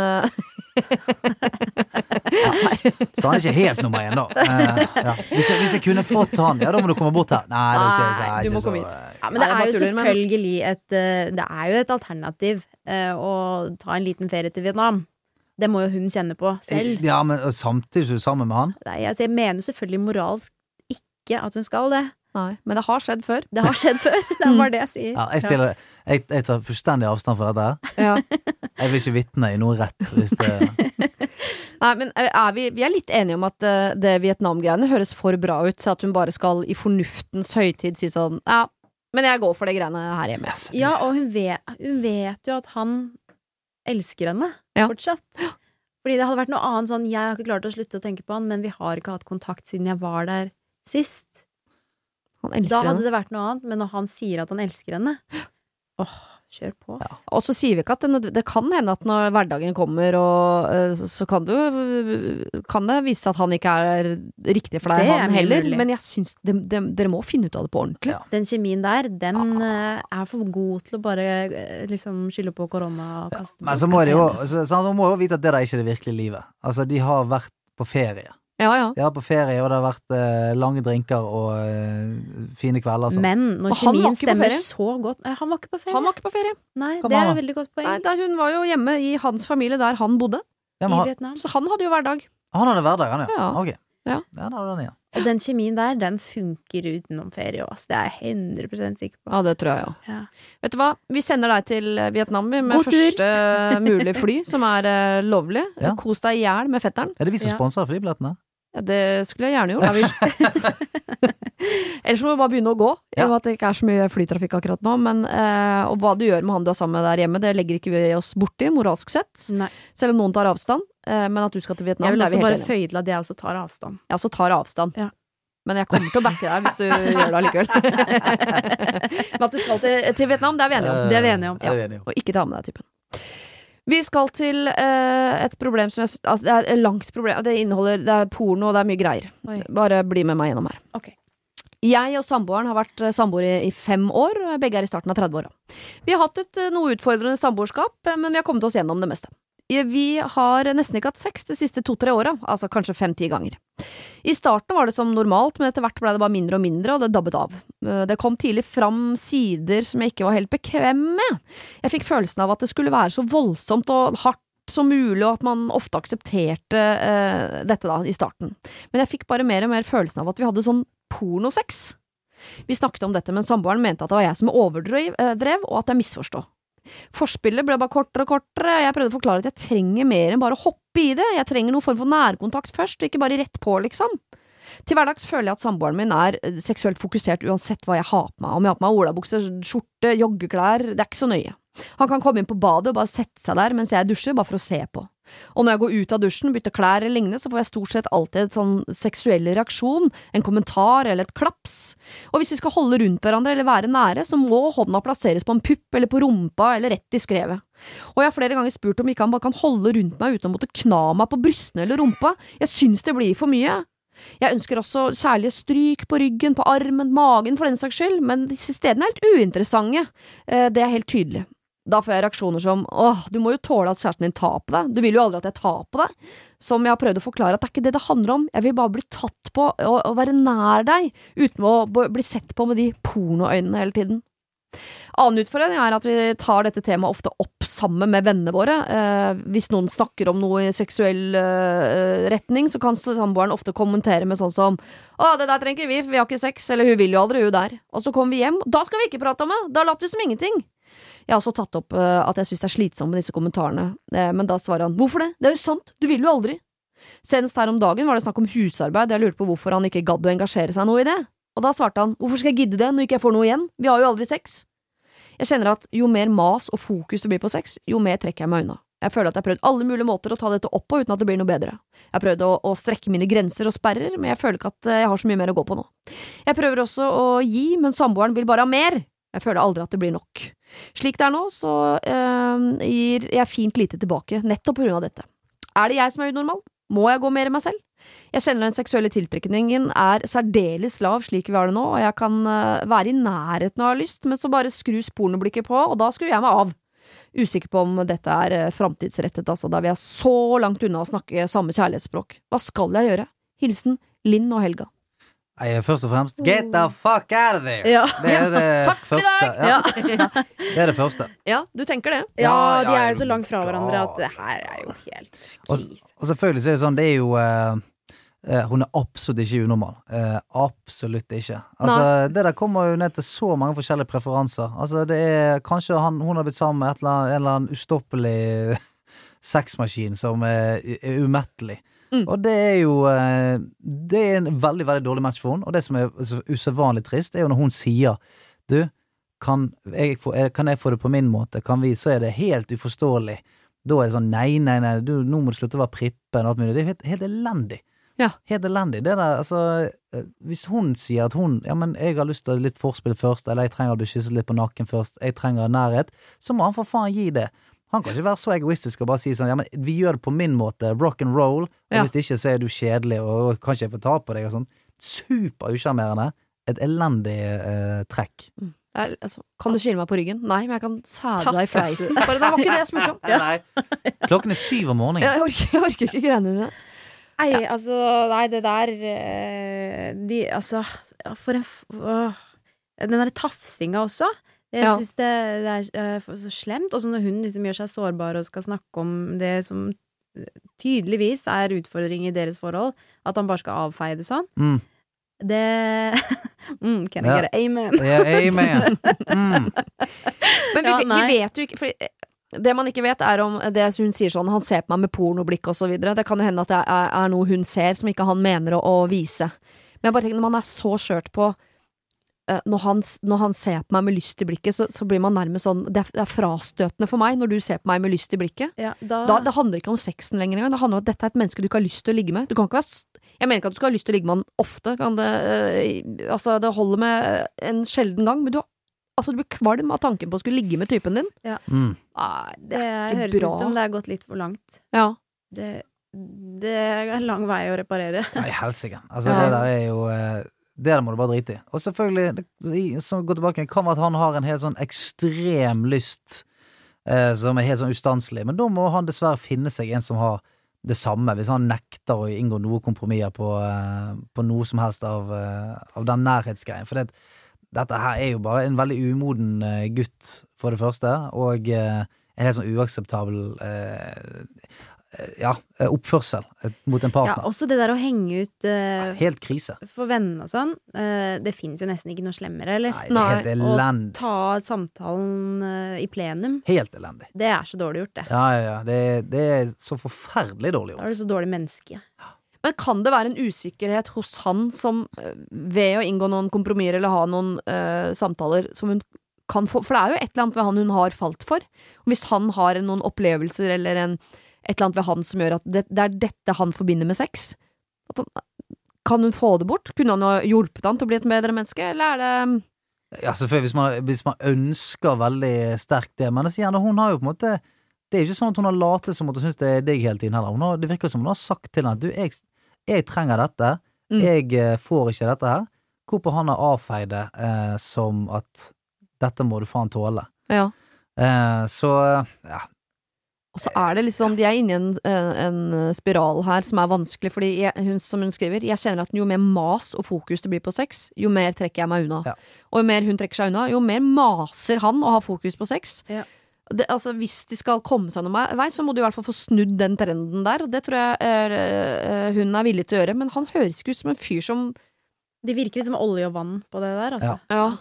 Så han er ikke helt nummer 1 da. Ja. Hvis jeg kunne fått han, ja, da må du komme bort her. Nei, det er ikke, Nei, du må komme hit. Ja, men det Nei, er jo jeg bare tuller, men- selvfølgelig det er jo et alternativ å ta en liten ferie til Vietnam. Det må jo hun kjenne på selv. Ja, men samtidig så er du sammen med han. Nei, altså, jeg mener jo selvfølgelig moralsk ikke at hun skal det. Nei, men det har skjedd før. Det har skjedd før. Det er bare det jeg sier. Ja, jeg tar fullstendig avstand fra dette her. Ja. Jeg vil ikke vitne i noe rett hvis det... Nei, men vi er litt enige om at det Vietnam-greiene høres for bra ut til at hun bare skal i fornuftens høytid si sånn, ja, men jeg går for det greiene her hjemme. Ja, og hun vet jo at han elsker henne Ja. fortsatt. Fordi det hadde vært noe annet sånn, jeg har ikke klart å slutte å tenke på han, men vi har ikke hatt kontakt siden jeg var der sist. Han Da elsker hadde henne. det vært noe annet, men når han sier at han elsker henne, kjør på. Og så sier vi ikke at det kan hende at når hverdagen kommer, og så kan det vise seg at han ikke er riktig for deg, han heller. mulig. Men jeg synes dere må finne ut av det på ordentlig. Ja. Den kjemien der, den er for god til å bare liksom skylde på korona og kaste Men så må de jo vite at det der ikke er det virkelige livet. Altså, de har vært på ferie. Ja. De har vært på ferie, og det har vært lange drinker og fine kvelder. Altså. Men når Og han var kjemien ikke på stemmer ferie. så godt Han var ikke på ferie. Han var ikke på ferie. Nei, Hva det var er han? et veldig godt poeng. Nei, hun var jo hjemme i hans familie der han bodde. Ja, I men Vietnam. Så han hadde jo hverdag. han hadde hverdag, han, ja. Ja. Ok. Ja. Ja, da var den, ja. Og den kjemien der, den funker utenom ferie også. Det er jeg 100% sikker på. Ja, det tror jeg jo. Ja. Vet du hva? Vi sender deg til Vietnam med God tur. første mulige fly, som er lovlig. Ja. Kos deg i hjel med fetteren. Er det vi som Ja. sponser flybillettene? Ja, det skulle jeg gjerne gjort. Ellers må vi bare begynne å gå, i og med at det ikke er så mye flytrafikk akkurat nå. Men, og hva du gjør med han du er sammen med der hjemme, det legger ikke vi oss borti, moralsk sett. Nei. Selv om noen tar avstand. Men at du skal til Vietnam, Jeg vil det er også vi bare helt enige om. føye til at jeg også tar avstand. Jeg også tar avstand. Ja. Men jeg kommer til å backe deg hvis du gjør det allikevel. Men at du skal til Vietnam, det er vi enige om. Det er vi enige om. Det er vi enige om. Og ikke ta med deg typen. Vi skal til et problem som det er et langt problem. Det er porno, og det er mye greier. Oi. Bare bli med meg gjennom her. Ok. Jeg og samboeren har vært samboere i 5 år, og begge er i starten av 30-åra. Vi har hatt et noe utfordrende samboerskap, men vi har kommet oss gjennom det meste. Vi har nesten ikke hatt sex de siste 2-3 åra, altså kanskje 5-10 ganger. I starten var det som normalt, men etter hvert ble det bare mindre og mindre, og det dabbet av. Det kom tidlig fram sider som jeg ikke var helt bekvem med. Jeg fikk følelsen av at det skulle være så voldsomt og hardt som mulig, og at man ofte aksepterte dette da, i starten. Men jeg fikk bare mer og mer følelsen av at vi hadde sånn pornosex. Vi snakket om dette, men samboeren mente at det var jeg som overdrev, og at jeg misforstod. Forspillet ble bare kortere og kortere. Jeg prøvde å forklare at jeg trenger mer enn bare å hoppe i det. Jeg trenger noen form for nærkontakt først, ikke bare rett på, liksom. Til hverdags føler jeg at samboeren min er seksuelt fokusert uansett hva jeg har på meg. Om jeg har på meg olabukser, skjorte, joggeklær, det er ikke så nøye. Han kan komme inn på badet og bare sette seg der mens jeg dusjer, bare for å se på. Og når jeg går ut av dusjen, bytter klær eller lignende, så får jeg stort sett alltid et sånn seksuell reaksjon, en kommentar eller et klaps. Og hvis vi skal holde rundt hverandre eller være nære, så må hånda plasseres på en pupp eller på rumpa eller rett i skrevet. Og jeg har flere ganger spurt om ikke han bare kan holde rundt meg uten å måtte kna meg på brystene eller rumpa. Jeg synes det blir for mye. Jeg ønsker også kjærlige stryk på ryggen, på armen, magen for den saks skyld, men disse stedene er helt uinteressante. Det er helt tydelig. Da får jeg reaksjoner som, du må jo tåle at kjæresten din tar på deg. Du vil jo aldri at jeg tar på deg. Som jeg har prøvd å forklare at det er ikke det det handler om. Jeg vil bare bli tatt på og være nær deg, uten å bli sett på med de pornoøynene hele tiden. Annen utfordring er at vi tar dette temaet ofte opp sammen med vennene våre. Hvis noen snakker om noe i seksuell retning, så kan samboeren ofte kommentere med sånn som det der trenger ikke vi har ikke sex, eller hun vil jo aldri, hun der. Og så kommer vi hjem, da skal vi ikke prate om det, da later vi som ingenting. Jeg har også tatt opp at jeg synes det er slitsomt med disse kommentarene, men da svarer han, hvorfor det? Det er jo sant, du vil jo aldri. Senest her om dagen var det snakk om husarbeid, jeg lurte på hvorfor han ikke gadd å engasjere seg noe i det. Og da svarte han, hvorfor skal jeg gidde det når ikke jeg får noe igjen? Vi har jo aldri sex. Jeg kjenner at jo mer mas og fokus det blir på sex, jo mer trekker jeg meg unna. Jeg føler at jeg har prøvd alle mulige måter å ta dette opp på uten at det blir noe bedre. Jeg har prøvd å strekke mine grenser og sperrer, men jeg føler ikke at jeg har så mye mer å gå på nå. Jeg prøver også å gi, men samboeren vil bare ha mer. Jeg føler aldri at det blir nok. Slik det er nå, så gir jeg fint lite tilbake, nettopp på grunn av dette. Er det jeg som er unormal? Må jeg gå mer i meg selv? Jeg kjenner den seksuelle tiltrekningen er særdeles lav slik vi har det nå, og jeg kan være i nærheten av å ha lyst, men så bare skrus pornoblikket på, og da skrur jeg meg av. Usikker på om dette er framtidsrettet, altså, da vi er så langt unna å snakke samme kjærlighetsspråk. Hva skal jeg gjøre? Hilsen Linn og Helga. Nei, først og fremst, get the fuck out of there! Ja. Det er det Takk for i første. dag! Ja. Det er det første. Ja, du tenker det? Ja, de ja, er jo så langt fra ja. hverandre at det her er jo helt krise. Og selvfølgelig så er det sånn, det er jo hun er absolutt ikke unormal. Absolutt ikke. Altså, det der kommer jo ned til så mange forskjellige preferanser. Altså, det er kanskje hun har blitt sammen med en eller annen ustoppelig sexmaskin som er umettelig. Og det er jo det er en veldig, veldig dårlig match for hun. Og det som er så usedvanlig trist er jo når hun sier, du, kan jeg få det på min måte? Kan vi? Så er det helt uforståelig. Da er det sånn, nei, nå må du slutte å være prippen og alt mulig. Det er helt elendig. Ja. Helt elendig. Det der, altså, hvis hun sier at hun, ja, men jeg har lyst til litt forspill først, eller jeg trenger å bli kysset litt på nakken først, jeg trenger nærhet, så må han for faen gi det. Han kan ikke være så egoistisk og bare si sånn, ja, men vi gjør det på min måte, rock and roll, og hvis ikke så er du kjedelig, og kanskje jeg får ta på deg, og sånn. Super usjarmerende. Et elendig trekk. Altså, kan du skille meg på ryggen? Nei, men jeg kan sæde deg i fleisen. Bare, det var ikke det jeg spurte om. Nei. Klokken 7 om morgenen. Jeg orker ikke greiene dine. Nei, altså, nei, det der altså, for en den der tafsinga også. Jeg synes det er så slemt. Og så når hun liksom gjør seg sårbar og skal snakke om det som tydeligvis er utfordring i deres forhold, at han bare skal avfeie det sånn. Det can I get an amen? Ja, amen. Men vi vet jo ikke, for det man ikke vet er om det hun sier sånn, han ser på meg med pornoblikk og så videre. Det kan jo hende at det er noe hun ser som ikke han mener å vise. Men jeg bare tenker, når man er så skjørt på når han ser på meg med lyst i blikket, så blir man nærmest sånn, det er frastøtende for meg når du ser på meg med lyst i blikket. Ja, det handler ikke om sexen lenger engang. Det handler om at dette er et menneske du ikke har lyst til å ligge med. Du kan ikke være jeg mener ikke at du skal ha lyst til å ligge med han ofte. Altså, det holder med en sjelden gang, men du blir kvalm av tanken på å skulle ligge med typen din. Ja. Nei, det er ikke høres bra. Ut som det er gått litt for langt. Ja. Det er en lang vei å reparere. Nei, helsike. Altså, det der er jo det der må du bare drite i. Og selvfølgelig, så gå tilbake, kan være at han har en helt sånn ekstrem lyst som er helt sånn ustanselig, men da må han dessverre finne seg en som har det samme, hvis han nekter å inngå noe kompromisser på noe som helst av den nærhetsgreien, for dette her er jo bare en veldig umoden gutt for det første, og en helt sånn uakseptabel oppførsel mot en partner. Ja, også det der å henge ut helt krise. For venner og sånn, det finnes jo nesten ikke noe slemmere, eller? Nei, det er helt elendig. Å ta samtalen i plenum. Helt elendig. Det er så dårlig gjort, det. Ja. Det er så forferdelig dårlig gjort. Da er du så dårlig menneske. Men kan det være en usikkerhet hos han som ved å inngå noen kompromisser eller ha noen samtaler som hun kan få, for det er jo et eller annet ved han hun har falt for. Og hvis han har noen opplevelser eller et eller annet ved han som gjør at det er dette han forbinder med sex, kan hun få det bort? Kunne han ha hjulpet han til å bli et bedre menneske, eller er det Ja, selvfølgelig, hvis man ønsker veldig sterkt det, men det sier han, hun har jo på en måte, det er jo ikke sånn at hun har latet som at hun synes det er deg hele tiden heller. Det virker som hun har sagt til henne at jeg trenger dette, jeg får ikke dette her, hvorpå han har avfeid det som at dette må du faen tåle. Ja. Så, ja. Og så er det liksom, de er inne i en spiral her som er vanskelig, fordi som hun skriver, jeg kjenner at jo mer mas og fokus det blir på sex, jo mer trekker jeg meg unna. Ja. Og jo mer hun trekker seg unna, jo mer maser han å ha fokus på sex. Ja. Altså, hvis de skal komme seg noen vei, så må du i hvert fall få snudd den trenden der, og det tror jeg hun er villig til å gjøre, men han høres ikke ut som en fyr som det virker liksom olje og vann på det der, altså. Ja.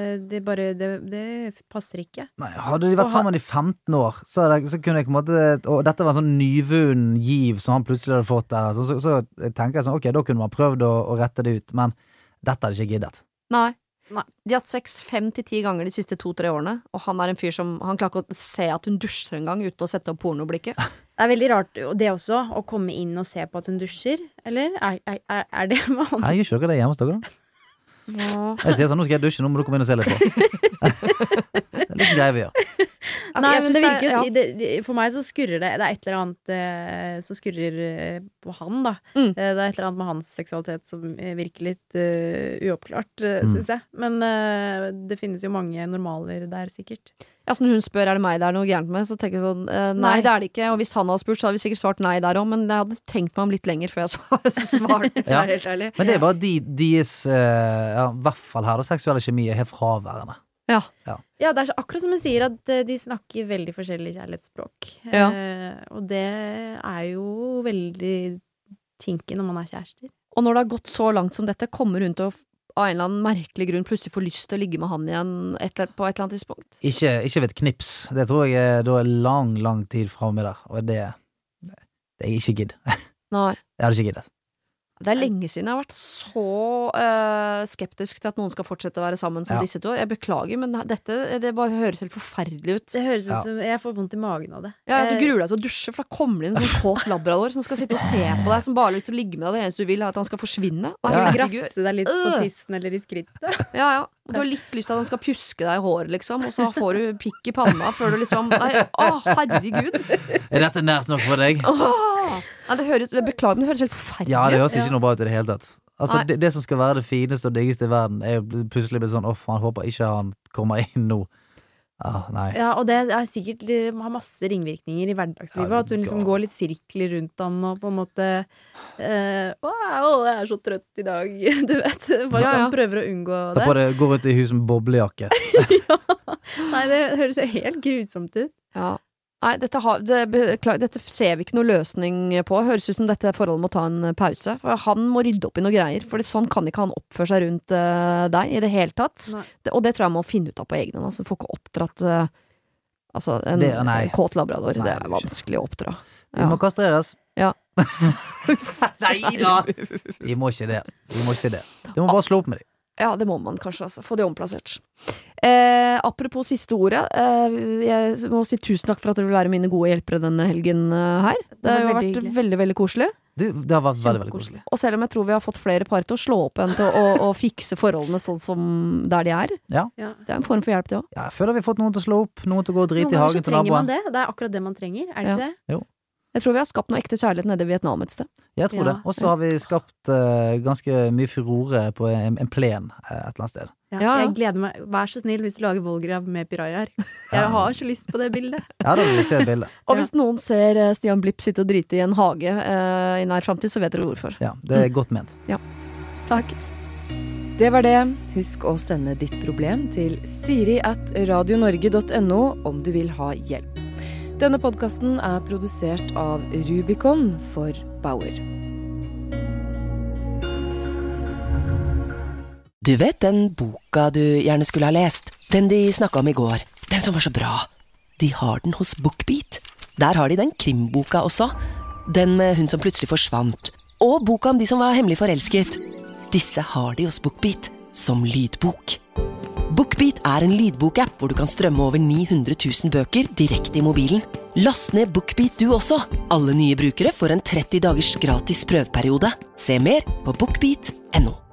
Det passer ikke. Nei, hadde de vært sammen i 15 år, så kunne jeg på en måte, og dette var en sånn nyvunnen giv som han plutselig hadde fått der, så tenker jeg sånn, ok, da kunne man prøvd å rette det ut, men dette hadde ikke giddet. Nei. De har hatt sex 5-10 ganger de siste 2-3 årene, og han er en fyr som, han klarer ikke å se at hun dusjer en gang ute og sette opp pornoblikket. Det er veldig rart, det også, å komme inn og se på at hun dusjer, eller? Er det med han? Jeg gjør ikke dere det hjemme hos dere da? Ja. Jeg sier sånn, nå skal jeg dusje, nå må du komme inn og se litt på. Det er litt grei vi gjør. Nei, men det virker jo for meg så skurrer det er et eller annet som skurrer på han da. Det er et eller annet med hans seksualitet som virker litt uoppklart, synes jeg. Men det finnes jo mange normaler der sikkert. Ja, så når hun spør er det meg det er noe gærent med, så tenker jeg sånn nei, det er det ikke. Og hvis han hadde spurt, så hadde vi sikkert svart nei der også, men jeg hadde tenkt meg om litt lenger før jeg svarte. Ja. Men det er bare deres i hvert fall her, og seksuelle kjemi er helt fraværende. Ja, det er så akkurat som hun sier at de snakker veldig forskjellige kjærlighetsspråk. Og det er jo veldig kinkig når man er kjærester. Og når det har gått så langt som dette, kommer hun til å av en eller annen merkelig grunn plutselig får lyst til å ligge med han igjen på et eller annet tidspunkt. Ikke ved et knips. Det tror jeg da er lang tid fremme der. Og det er ikke gidd. Nei. Jeg hadde ikke giddet. Det lenge siden jeg har vært så skeptisk til at noen skal fortsette å være sammen som disse to. Jeg beklager, men det bare høres helt forferdelig ut. Det høres ut som jeg får vondt i magen av det. Ja, du gruer deg til å dusje, for da kommer det inn en sånn kåt labrador som skal sitte og se på deg, som bare har lyst til å ligge med deg. Det eneste du vil er at han skal forsvinne. Grafse deg litt på tissen eller i skrittet. Ja. Du har litt lyst til at han skal pjuske deg i håret, liksom, og så får du pikk i panna før du liksom herregud. Dette nært nok for deg? Beklager, men det høres helt forferdelig ut. Ja, det høres ikke noe bra ut i det hele tatt. Altså, det som skal være det fineste og diggeste i verden, er jo plutselig blitt sånn, han håper ikke han kommer inn nå. Nei. Ja, og det er sikkert, det har masse ringvirkninger i hverdagslivet, at hun liksom går litt sirkler rundt han og på en måte jeg er så trøtt i dag, du vet. Bare sånn prøver å unngå det. Gå rundt i huset med boblejakke. Nei, det høres helt grusomt ut. Ja. Nei, dette ser vi ikke noe løsning på. Høres ut som dette forholdet må ta en pause. For han må rydde opp i noe greier. For sånn kan ikke han oppføre seg rundt deg i det hele tatt. Og det tror jeg må finne ut av på egen hånd. Altså, får ikke oppdratt en kåt labrador. Det er vanskelig å oppdra. Vi må kastreres. Ja. Nei da! Vi må ikke det. Du må bare slå opp med dem. Ja, det må man kanskje, altså. Få de omplassert. Apropos siste ordet, jeg må si tusen takk for at dere vil være mine gode hjelpere denne helgen her. Det har jo vært veldig, veldig koselig. Det har vært veldig, veldig koselig. Og selv om jeg tror vi har fått flere par til å slå opp enn til å fikse forholdene sånn som der de er. Ja. Det er en form for hjelp det også. Ja, jeg føler vi har fått noen til å slå opp, noen til å gå og drite i hagen til naboen. Noen ganger så trenger man det, det er akkurat det man trenger, er det ikke det? Jo. Jeg tror vi har skapt noe ekte kjærlighet nede i Vietnam et sted. Jeg tror det. Og så har vi skapt ganske mye furore på en plen et eller annet sted. Ja. Jeg gleder meg. Vær så snill hvis du lager vollgrav med pirajaer. Jeg har så lyst på det bildet. Ja, da vil vi se et bilde. Og hvis noen ser Stian Blipp sitte og drite i en hage i nær fremtid, så vet dere hvorfor. Ja, det er godt ment. Ja. Takk. Det var det. Husk å sende ditt problem til siri@radionorge.no om du vil ha hjelp. Denne podcasten er produsert av Rubicon for Bauer. Du vet den boka du gjerne skulle ha lest? Den de snakket om i går. Den som var så bra. De har den hos BookBeat. Der har de den krimboka også. Den med hun som plutselig forsvant. Og boka om de som var hemmelig forelsket. Disse har de hos BookBeat som lydbok. BookBeat er en lydbokapp hvor du kan strømme over 900 000 bøker direkte i mobilen. Last ned BookBeat du også. Alle nye brukere får en 30 dagers gratis prøveperiode. Se mer på bookbeat.no.